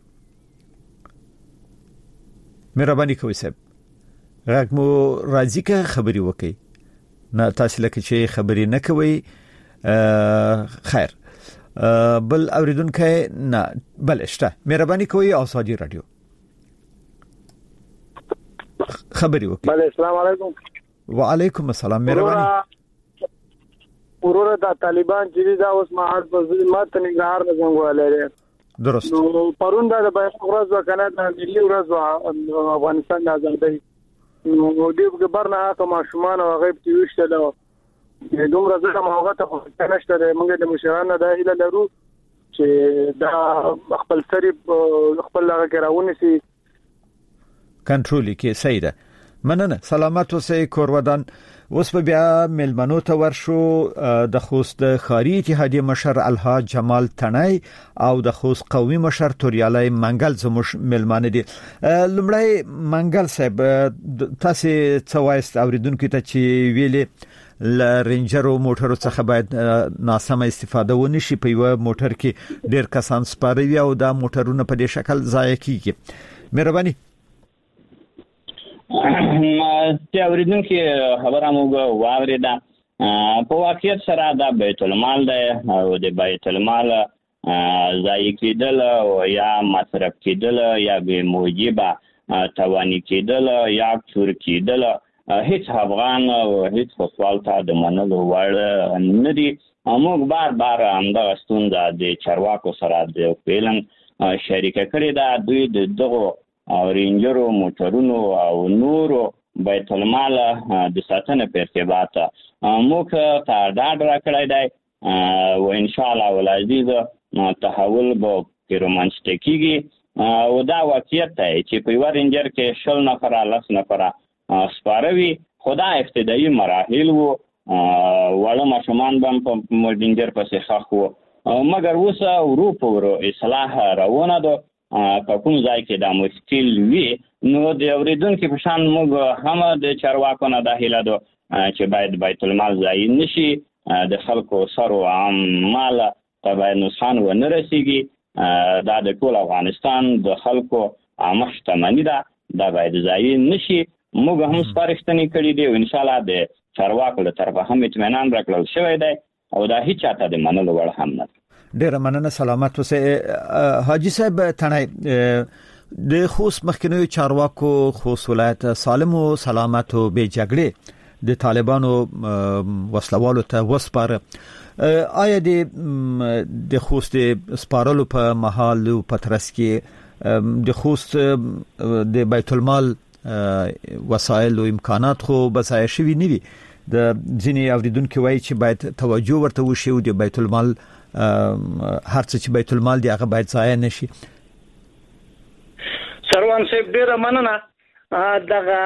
مهرباني کوئ صاحب، راګ مو راځي که خبري وکړي. نه تاسو لکه چې خبري نه کوي. خیر، بل اوریدونکو نه بل شته. مهرباني کوئ. ازادي رادیو. خبري وکړي. بله السلام علیکم. وعلیکم السلام. مهرباني. ورور د طالبان چې دا اوس ما هر په ماته نګهار نه څنګه درست. نو پرون دا د بیان ورځ وکنه د ملي ورځ افغانستان د آزادۍ نو دې خبرنه کوم شومان او غیب تی وشته د دومره زړه موغه ته نشته موږ د مشرانو د هیله لرو چې دا خپل سری خپل لغه کراونه سي کنټرول کې صحیح ده. مننه. سلامات اوسئ کورودان. اوس په بیا ملمنو ته ورشو. د خوست خاري اتحادیه مشر الحاج جمال تنای او د خوست قومي مشر توریالای منګل زموږ ملمانه دي. لمړی منګل صاحب تاسو څه وایست اوریدونکو ته چې ویلې ل رینجرو موټرو څخه باید ناسمه استفاده ونشي. په یو موټر کې ډیر کسان سپاروي او دا موټرونه په دې شکل ضایع کیږي. مهرباني. چې اوریدونکو خبره موږ واوریدا په واقعیت سره دا بیت المال ده او د بیت المال ضایع کېدل او یا مصرف کېدل یا به موجبه توانی کېدل یا چور کېدل هیڅ افغان او هیڅ خپل ته د منلو وړ نه دي. موږ بار همدا ستونزه د چارواکو سره د پیلن شریک کړی دا. دوی د دغه او رینجرو موټرونو او نورو بیت المال د ساتنې په ارتباط موږ ته ډاډ راکړی دی او ان شاء الله ولعزیز تحول به رومانچ کیږي او دا واقعیت دی چې په یو رینجر کې 10 نفر 10 نفر سپاروي. خدا ابتدایي مراحل وو وړه ماشومان هم په رینجر پسې ښخ وو مګر اوس ورو اصلاح روانه ده. په کوم ځای کې دا مشکل وي نو د اوریدونکو په شان موږ هم د چارواکو نه د هیله ده چې باید بیت المال ضایع نشي. د خلکو سرو عام مال ته باید نقصان ونه رسیږي. دا د ټول افغانستان د خلکو عامه شتمني ده. دا باید ضایع نشي. موږ هم سپارښتنې کړې دي او ان شاء الله د چارواکو له طرفه هم اطمینان راکړل شوی دی او دا هیڅ چاته د منلو وړ هم نه. ډیر مننه. سلامات اوسئ. حاجی صاحب تنای د خوست مخکنی چارواکو خوست ولایت سالم او سلامت او بے جګړې د طالبانو وسلوالو ته وسپاره. آیا د خوست سپارلو په محل او پترس کې د خوست د بیت المال وسایل او امکانات خو بسای شوی نه وي. د ځینې اوریدونکو وایي چې باید توجه ورته وشي او د بیت المال هر څه چې بیت المال دی هغه باید ضایع نشي. سروان صاحب ډیره مننه. دغه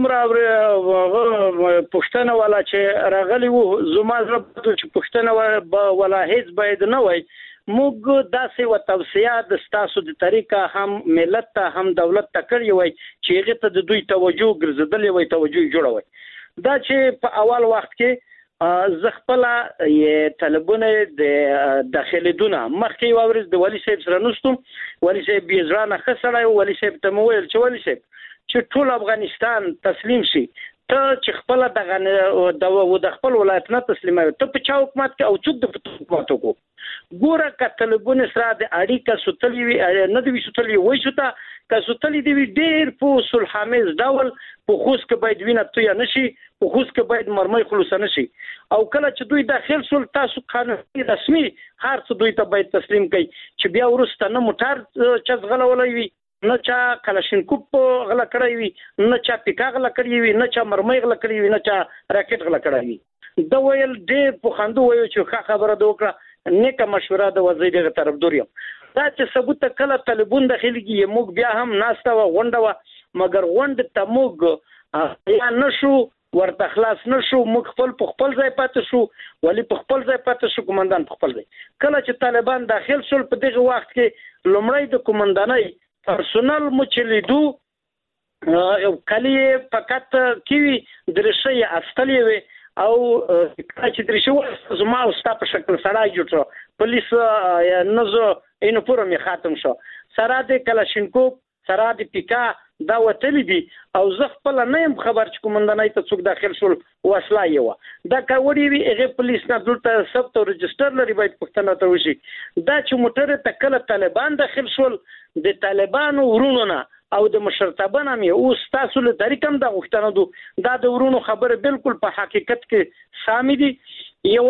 څومره پښتنه والا چې راغلی وو زما زړه چې پښتنه ولا هیڅ باید نه وای. موږ داسې و توصیه د ستاسو د طریقه هم ملت ته هم دولت ته کړی وای چې هغه ته د دوی توجه ګرځدلې وای توجه جوړوي. دا چې په اول وخت کې زغپلا یې طالبونه د داخليدونه مخکې ورځ د ولی صاحب سره نوستم. ولی صاحب بیزرانه خسړای ولی صاحب ته مویل چې ولی صاحب چې ټول افغانستان تسلیم شي ته چې خپل د خپل ولایت نه تسلیموي ته په چا حکومت کې او څوک د حکومت کو ګوره کتلبونه سره د اړیکه سوتلی وي نه دی سوتلی وای شو ته که سوتلی دی ډیر په صلح حمیز ډول په خوست کې باید وینه تویا نشي په خوست کې باید مرمۍ خلاص نشي او کله چې دوی داخل سول تاسو قانوني رسمي هر څه دوی ته باید تسلیم کړي چې بیا ورسته نه موټر چزغلولای وي نه چا کلاشینکوف غلا کړی وي نه چا پیکا غلا کړی وي نه چا مرمۍ غلا کړی وي نه چا راکټ غلا کړی وي. دا ویل ډېر په خندو وایو چې خبره دوکړه نیکه مشوره د وزیر دغه طرفدار یم. دا چې ثبوت کله طالبون داخليږي موږ بیا هم ناسته و غونډه و مګر غونډه ته موږ یا نشو ورته خلاص نشو. موږ خپل ځای پاتې شو ولی په خپل ځای پاتې شو کمانډان په خپل ځای. کله چې طالبان داخل شول په دغه وخت کې لومړی د کمانډانۍ پرسونل مچلیدو کلی فقط کیوی درشه استلی وي او چې درشه زما او ستا په شکل سره جوړ پولیس نزو اینو پورو می ختم شو سره د کلاشینکوف سره د پیکا دا وتلی دي او زه خپل نه يم خبر چې کومندانای ته څوک داخل شول وسلا یو دا کاوړي وی هغه پولیس نه دلته ثبت او رجستر لري باید پښتنه ته وشي. دا چې موټر ته کله طالبان داخل شول د طالبانو ورونو نه او د مشرتابه نامې اوس تاسو له طریقم د غوښتنه دو دا د ورونو خبره بالکل په حقیقت کې سامي دي. یو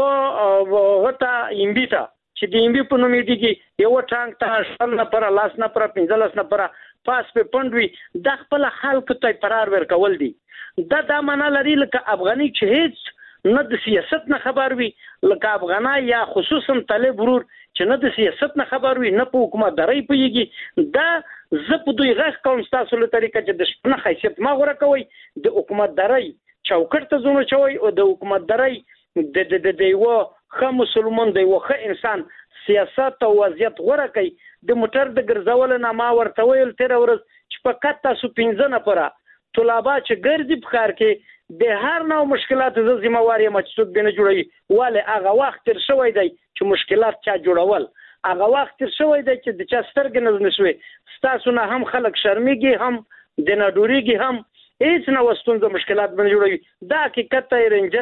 غته امبیتا چې د امبی په نوم دی یو ټانک ته 10 نفر لاس نفر 15 نفر پاس په پندوي د خپل خلک ته قرار ورکول دي. دا معنا لري لکه افغاني چې هیڅ نه د سیاست نه خبر وي، لکه افغانای یا خصوصا طالب ورور چې نه د سیاست نه خبر وي نه په حکومت درې پويږي. دا زه په دوی غږ کوم تاسو له طریقه چې د شپنه حیثیت ما غوړه کوي د حکومت درې چوکټ ته زونه چوي او د حکومت درې د یو خه مسلمان دی یو خه انسان سیاست او وضعیت غوړه کوي. د موټر د ګرځول نه ما ورته ویل تیر ورځ چې په کټه سو 15 نفر طلبه چې ګرځي په خار کې د هر نوع مشکلات ز ذمہواری مقصود بنه جوړي واله هغه وخت تر شوی دی چې مشکلات چا جوړول هغه وخت تر شوی دی چې د چا سترګ نه نشوي تاسو نه هم خلک شرمېږي هم د نډوريږي هم هیڅ نه وستونزه مشکلات بنه جوړي. دا حقیقت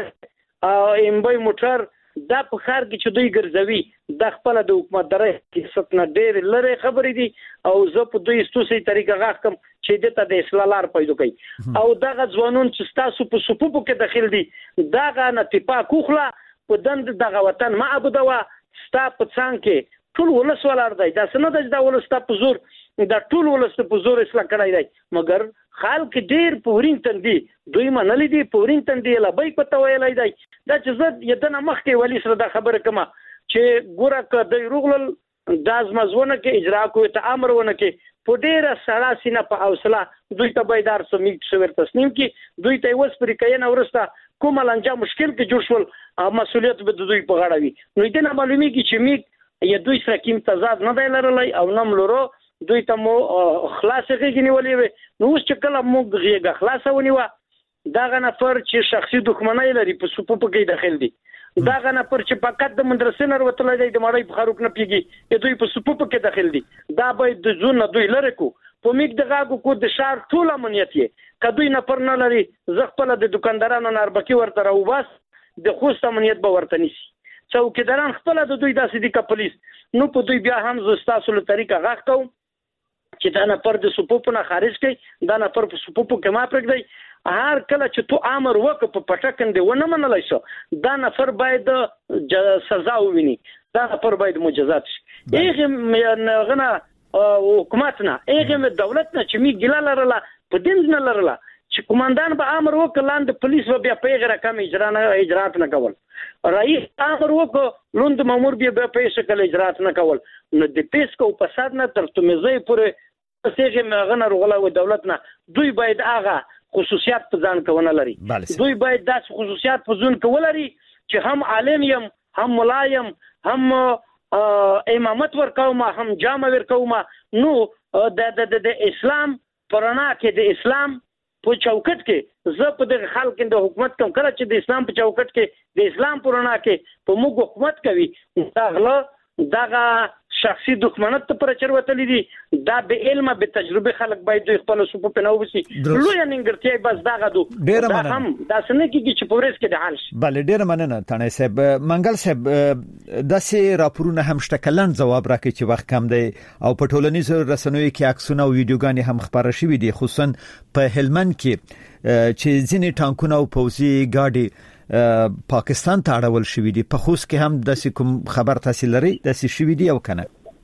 رنجر امبای موټر دا په خار کې چې دوی ګرځوي د خپل د حکومت درې سیاست نه ډېر لره خبرې دي او زه په دوی ستوسي طریقه غاښ کوم چې دته د اصلاحلار پیدا کوي او دغه ځوانون چې تاسو په صفوفو کې داخل دي دغه نتیپا کوخلا په دند دغه وطن ما ابدوا ستا په څنګ کې ټول ولس ولر دی دا سند د ولس ته په زور دا ټول ولس په زور اصلاح کړای دی مګر خلک ډیر پورین تندي دوی منلې دي پورین تندي لا بای پته ویلای دی دا چې زه یدنه مخ کې ولی سره دا خبره کما چې ګوره ک د روغل داز مزونه کې اجرا کوي ته امر ونه کې په ډیره سلاسینه په حوصله دوی ته بيدار سمې شویر تسلیم کې دوی ته وس پرې کین ورسته کوم لنجا مشکل کې جوړ شول مسؤلیت به دوی په غاړه وي. نو دې نه معلومي کې چې می یا دوی سره کیم تضاد نه دی لرلای او نم لورو دوی ته مو خلاصې کې نیولې وي. نو اوس چې کله موږ غیږه خلاصونی و دا غنفر چې شخصي دښمنۍ لري په سپوپ کې داخل دي دا غنفر چې فقط د مدرسې نه وتل دی د مړی په خروق نه پیږي دوی په سپوپ کې داخل دي دا به د زون دوی لره کو په میګ د غاګو کو د شهر ټول امنیت یې کدوې نه پر نه لري زغپل د دکاندارانو ناربکی ورته راو بس د خوست امنیت به ورته نشي څوکیداران خپل د دوی داسې دي ک پولیس نو په دوی بیا هم زستاسو له طریقه غاښ کوم چې دا نه پر د سپوپ نه خارج کړي دا نه پر سپوپ کې ما پرګدي هر کله چې تو امر وک په پټکند ونه منلای شو دا نفر باید سزا وویني دا نفر باید مجازات شي هغه غنا حکومت نه هغه دولت نه چې می ګلا لرله په دین نه لرله چې کمانډان به امر وک لاند پولیس به بیا پیغه رقم اجرات نه کول رئیس امر وک لوند مامور بیا پیسه کله اجرات نه کول نو د پیسکو فساد نه تر تمزې پورې سیغه مغنه رغلا و دولت نه دوی باید هغه خصوصیات په ځان کونه لري دوی باید داس خصوصیات په ځون کولري چې هم عالم يم هم ملایم هم امامت ورکوم هم جامع ورکوم نو د اسلام پرانا کې د اسلام په چوکټ کې زه په د خلک د حکومت کوم کله چې د اسلام په چوکټ کې د اسلام پرانا کې په موږ حکومت کوي دغه شخصي دښمنت ته پرچر وتلی دي دا به علم به تجربه خلک باید دوی خپل سپو په نووسی لوی ننګرتي بس دغه دو دا هم دا سنه کې چې پوریس کې د حال شي بل ډیر مننه تانه صاحب منګل صاحب داسې راپورونه هم شتکلن جواب راکړي چې وخت کم دی او په ټولنیزو رسنیو کې عکسونه او ویډیوګانې هم خبره شوې دي خصوصا په هلمند کې چې ځینې ټانکونه او پوزي ګاډي پاکستان ته اړول شوې دي په خوست کې هم د کوم خبر تحصیل لري د شوې دي او کنه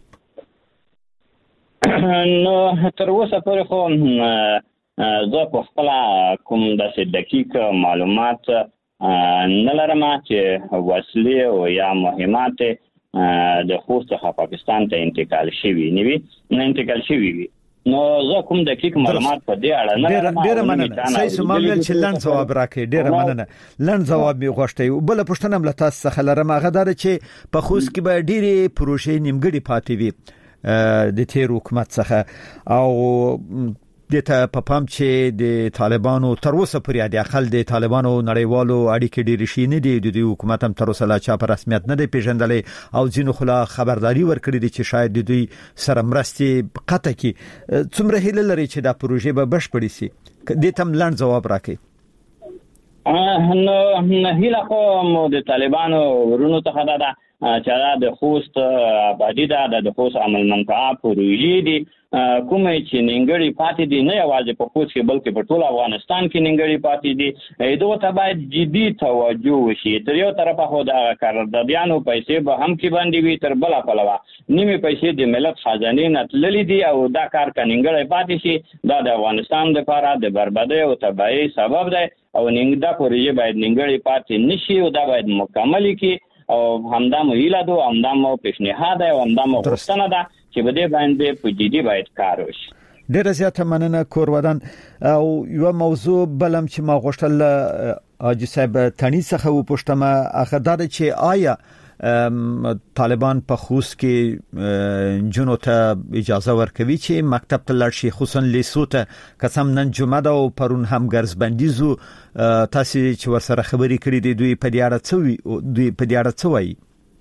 نو تر اوسه پورې خو زه په خپل کوم د دقیق معلومات نه لرم چې وسلې او یا مهمات د خوست څخه پاکستان ته انتقال شوي نه انتقال شوي وي نو زه کوم دقیق معلومات په دې اړه نه لرم ډیر مننه صحیح سمول چې لاند جواب راکړي ډیر مننه لاند جواب می غوښتي بل پښتنه مل تاسو څخه لرم هغه دار چې په خوست کې به ډیره پروژې نیمګړي پاتې وي د تیر حکومت څخه او دته په پام چې د طالبانو تر اوسه پورې د اقل د طالبانو نړیوالو اړیکې ډېر شي نه دي د حکومت هم تر اوسه لا چا په رسمیت نه دی پیژندلې او ځینو خلا خبرداري ورکړي دي چې شاید د دوی سره مرستې قطع کی څومره هیله لري چې دا پروژې به بشپړې شي د تم لاند جواب راکړي نو هیله کوم د طالبانو ورونو ته دا چې دا د خوست آبادی ده د خوست عمل منفعه پروژې دي کومه چې نیمګړی پاتې دي نه یوازې په خوست کې بلکې په ټول افغانستان کې نیمګړی پاتې دي دوی ته باید جدي توجه وشي. تر یو طرفه خو د قراردادیانو پیسې به هم کې باندې وي، تر بل پلوه نیمه پیسې د ملت خزانې نه تللې دي او دا کار کنينګړی پاتې شي دا د افغانستان لپاره د بربادۍ او تباہي سبب دی او دا پروژه باید نیمګړی پاتې نشي او دا باید مکمل کی او همدا مو هیله دو همدا مو پیشنهاد او همدا مو غوښتنه ده چې بده باندې په جدي باید کار وشي. ډیره زیاته مننه کورودان. او یو موضوع بلم چې ما غوښتل حاجی صاحب تانی څخه وپوښتم هغه دا چې آیا طالبان په خوست کې جنو ته اجازه ورکوي چې مکتب ته لاړ شي، خصوصا لیسو ته قسم نن جمعه ده او پرون هم ګرځ بندیزو تاسو چې ورسره خبرې کړې دي دوی په دې اړه څه وایي؟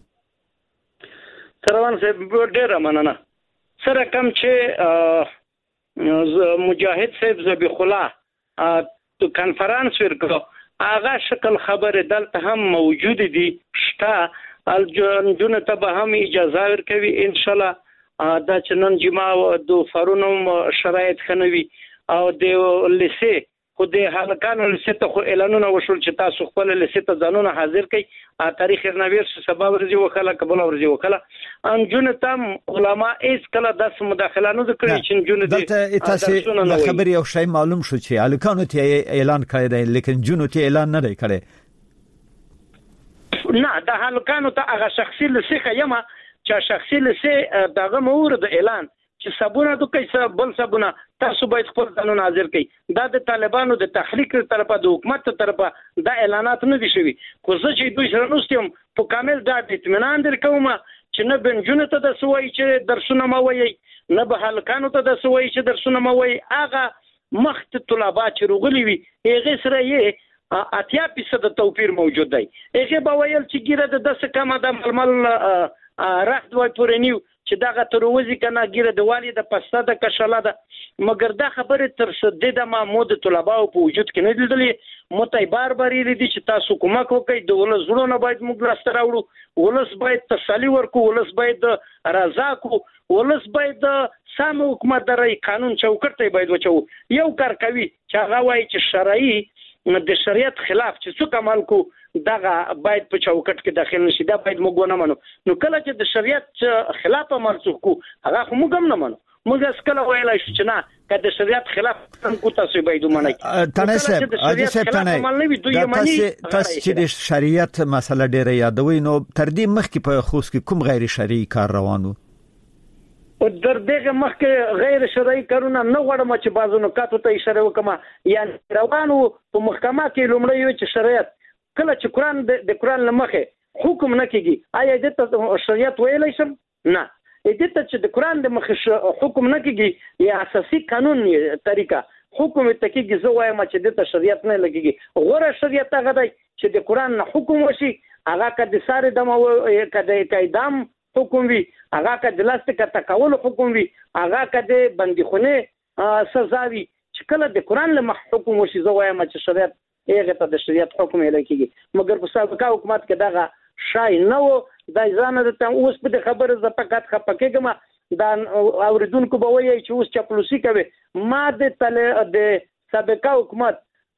کروان صاحب ډیره مننه. سره کم چې مجاهد صاحب ذبیح الله کانفرنس ورکړو هغه شکل خبره دلته هم موجود دي شته الجون ته به هم اجازه ورکوي ان شاء الله. دا چې نن جمعه د فرونم شرایط خنوي او د لیسه خو د هلکانو لیسه ته خو اعلانونه وشول چې تاسو خپل لیسه ته ځانونه حاضر کړئ تاریخ نویر سبب ورځي وکړه قبول ورځي وکړه انجون ته علما ایس کله داس مداخله نه کړی چې انجون دلته تاسو خبري او شی معلوم شو چې هلکانو ته اعلان کړی دی لیکن جنو ته اعلان نه دی کړی. نه د هلکانو ته هغه شخصي لیسه یما چې شخصي لیسه دغه مورد اعلان چې سبونه د کیسه بل سبونه تاسو باید خپل ځانونه حاضر کړئ. دا د طالبانو د تحریک طرفه د حکومت طرفه دا اعلانات نه دي شوي. خو زه چې دوی سره نوستم په کامل دا اطمینان درکوم چې نه بنجونه ته د سوي چې درسونه ما وایي نه به هلکانو ته د سوي چې درسونه ما وایي. هغه مخت طلبات چې رغلي وي هغه سره یې 80% توپیر موجود دی. هغه به ویل چې ګیره د 10 کمه د ململ راخت وای پورنیو چې دغه تروزی کنه ګیره د والی د پسته د کشاله ده مګر دا خبره تر شدې د معمود طلباو په وجود کې نه لیدلې متای بار دي چې تاسو کومک وکړئ د ولس زړونه باید موږ لاسته راوړو ولس باید تسلی ورکو ولس باید رضا کو ولس باید سم حکومت درې قانون چوکټ ته باید وچو یو کار کوي چې هغه وایي چې شرعي د شریعت خلاف چې څوک عمل کو دغه باید په چوکټ کې داخل نشي دا باید موږ نه منو. نو کله چې د شریعت خلاف عمل کو هغه خو موږ هم نه منو. موږ اسکله ویلای شو چې نه که د شریعت خلاف کو تاسو باید ومنئ. تنه صاحب حاجی صاحب تاسو چې د شریعت مسله ډیره یادوي نو تر دې مخکې په خوست کې کوم غیر شرعي کار روانو؟ در دغه مخکې غیر شرعي کارونه نه غواړم چې بازو نکاتو ته اشاره وکم. یعنی روانو په محکمه کې لومړی یو چې شریعت کله چې قرآن د قرآن لمخه حکم نه کیږي آیا د شریعت ویلای شم؟ نه. دته چې د قرآن د مخه حکم نه کیږي یا اساسي قانون طریقه حکم ته کیږي زه وایم چې د شریعت نه لګیږي. غوړه شریعت هغه دی چې د قرآن نه حکم وشي هغه کده ساره دمو کده کیدام حکم وی هغه کده لاست کته کول حکم وی هغه کده بندیخونه سزا وی چې کله د قرآن له حکم وشي زه وایم چې شریعت هغه ته د شریعت حکم لګیږي مګر په سابقه حکومت کې دغه شای نه و د ځانه د اوس په خبره ز پکات خپکېګم دا اوریدونکو به وایي چې اوس چپلوسی کوي. ما د سابقه حکومت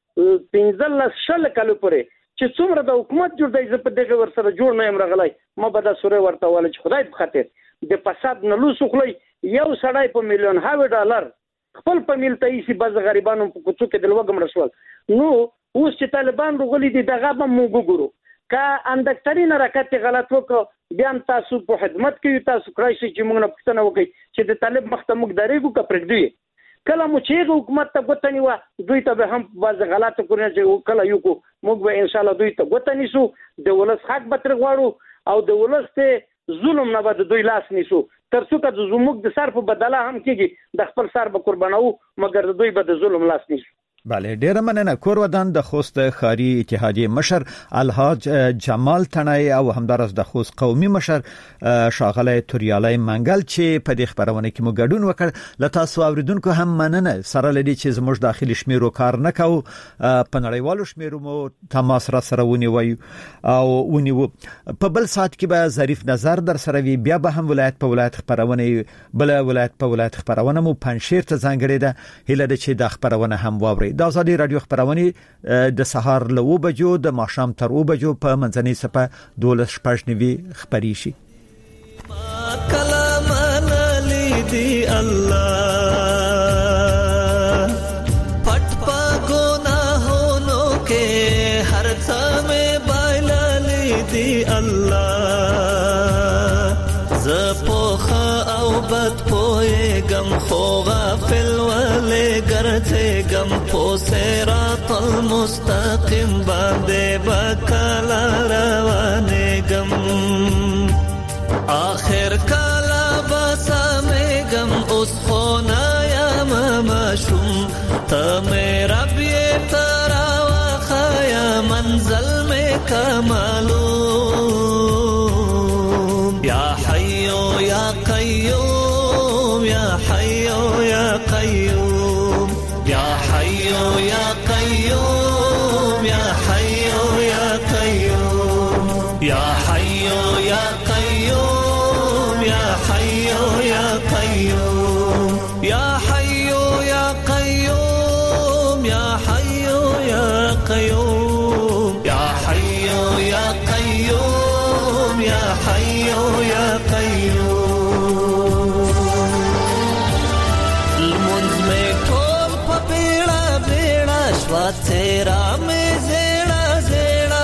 15 شل کلو پورې چې څومره د حکومت جوړ دی زه په دغه ورسره جوړ نه يم راغلی ما به د سورې ورته ول چې خدای په خاطر د فساد نه لوسو خلای یو سړی په میلیون هاوی ډالر خپل په میل ته یې باز غریبانو په کوڅو کې د لوګم رسول نو اوس چې طالبان رغلي دي دغه به موږ ګورو کا اندکترین حرکت غلط وکړو بیا تاسو په خدمت کې تاسو کرای شي چې موږ نه پښتنه وکړي چې د طالب مخته موږ درېګو کا پرګدي کله مو چې حکومت ته غوتنی و دوی ته هم باز غلط کړی چې کله یو کو موږ به ان شاء الله دوی ته غوتنی شو د ولس حق به تر غواړو او د ولس ته ظلم نه بد دوی لاس نیسو ترڅو که زموږ د سر په بدله هم کېږي د خپل سر به قربانو مګر دوی به د ظلم لاس نیسو. بله ډیر مننه. کور ودان د خوست خاري اتحادیه مشر الحاج جمال تنای او همدارس د خوست قومي مشر شاغله توریالای منګل چې په دې خبرونه کې مو ګډون وکړ. ل تاسو اوریدونکو هم مننه سره لدی چې زموږ داخلي شمیرو کار نه کاو په نړیوالو شمیرو مو تماس را سره ونیوي او ونیو په بل سات کې به ظریف نظر در سره وی بیا به هم ولایت په ولایت خبرونه بل ولایت په ولایت خبرونه مو پنځشیر ته ځانګړي ده. هله د چې د خبرونه هم واوري. د ازادي رادیو خبرونه د سهار له 2 بجو د ماښام تر 2 بجو په منځنۍ صفه 12:09 خبري شي. کلام علی دی الله پټ پا گناہوں کے ہر څه میں بایللی دی الله زپوخ او بد پوئے گم خو غافل والے گرتے گم پو صراط المستقیم باندے بکالا روانے گم آخر کالا باسا میں گم اس خونا یا مماشم تا میرا بیے ترا وخایا منزل میں کمالو یا حیو یا قیوم یا حیو یا قیوم یا حیو یا قیوم یا حیو یا قیوم یا حیو یا قیوم یا حیو یا قیوم یا حیو یا قیوم یا حیو یا قیوم یا حیو یا قیوم یا حیو یا قیوم المنز میں ٹول پپیڑا بیڑا شوا تیرا میں زیڑا زیڑا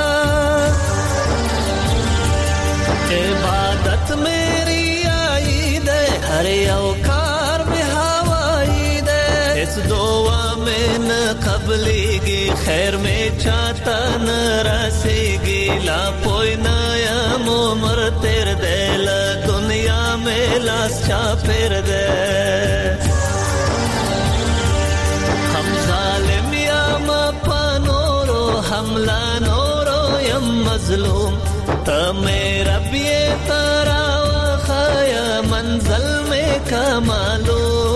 عبادت میری آئی دے ہر اوکار میں ہوائی دے اس دعا میں نہ قبلی گی خیر میں چاہتا نہ رسے گی لا پوئی نایا مومر تیر دے لا دنیا میں لاس چا پھر دے ہم ظالم یا مپا نورو حملہ نورو یم مظلوم تا میرا بیے تارا وخایا منزل میں کمالو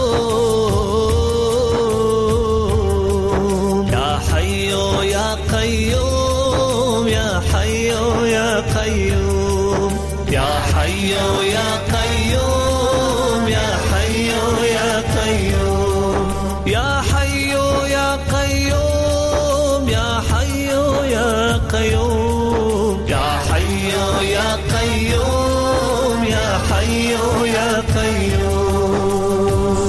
یا حیو یا قیوم یا حیو یا قیوم یا حیو یا قیوم یا حیو یا قیوم یا حیو یا قیوم یا حیو یا قیوم یا حیو یا قیوم یا حیو یا قیوم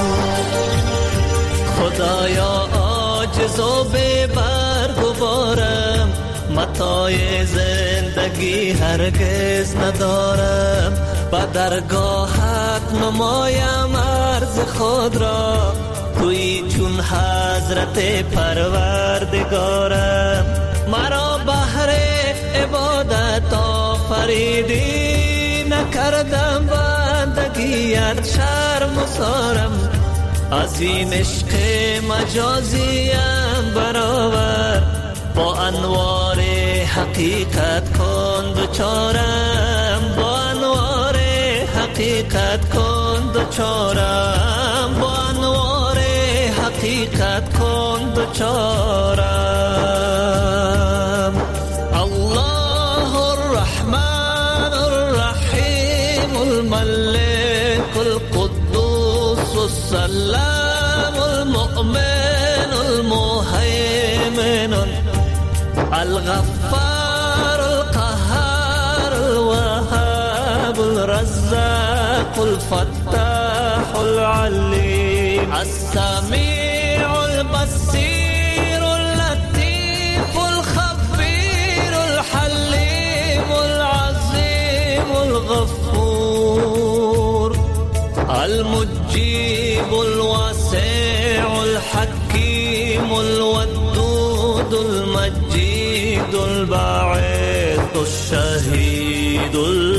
خدایا عاجز و بے بار گوارم متاع زندگی هرگز ندارم با درگاهت نمایم عرض خود را توی چون حضرت پروردگارم مرا بهر عبادت آفریدی نکردم بندگیت شرم و سارم از این عشق مجازیم برابر با انوار حقیقت کن دوچارم با انوار حقیقت کن دوچارم با انوار حقیقت کن دوچارم الله الرحمن الرحیم الملك القدوس السلام المؤمن المهيمن الغفار القهار الوهاب الرزاق الفتاح العليم السميع البصير اللطيف الخبير الحليم العظيم الغفور المجيب الواسع الحكيم الودود المجيد الباعث الشهيد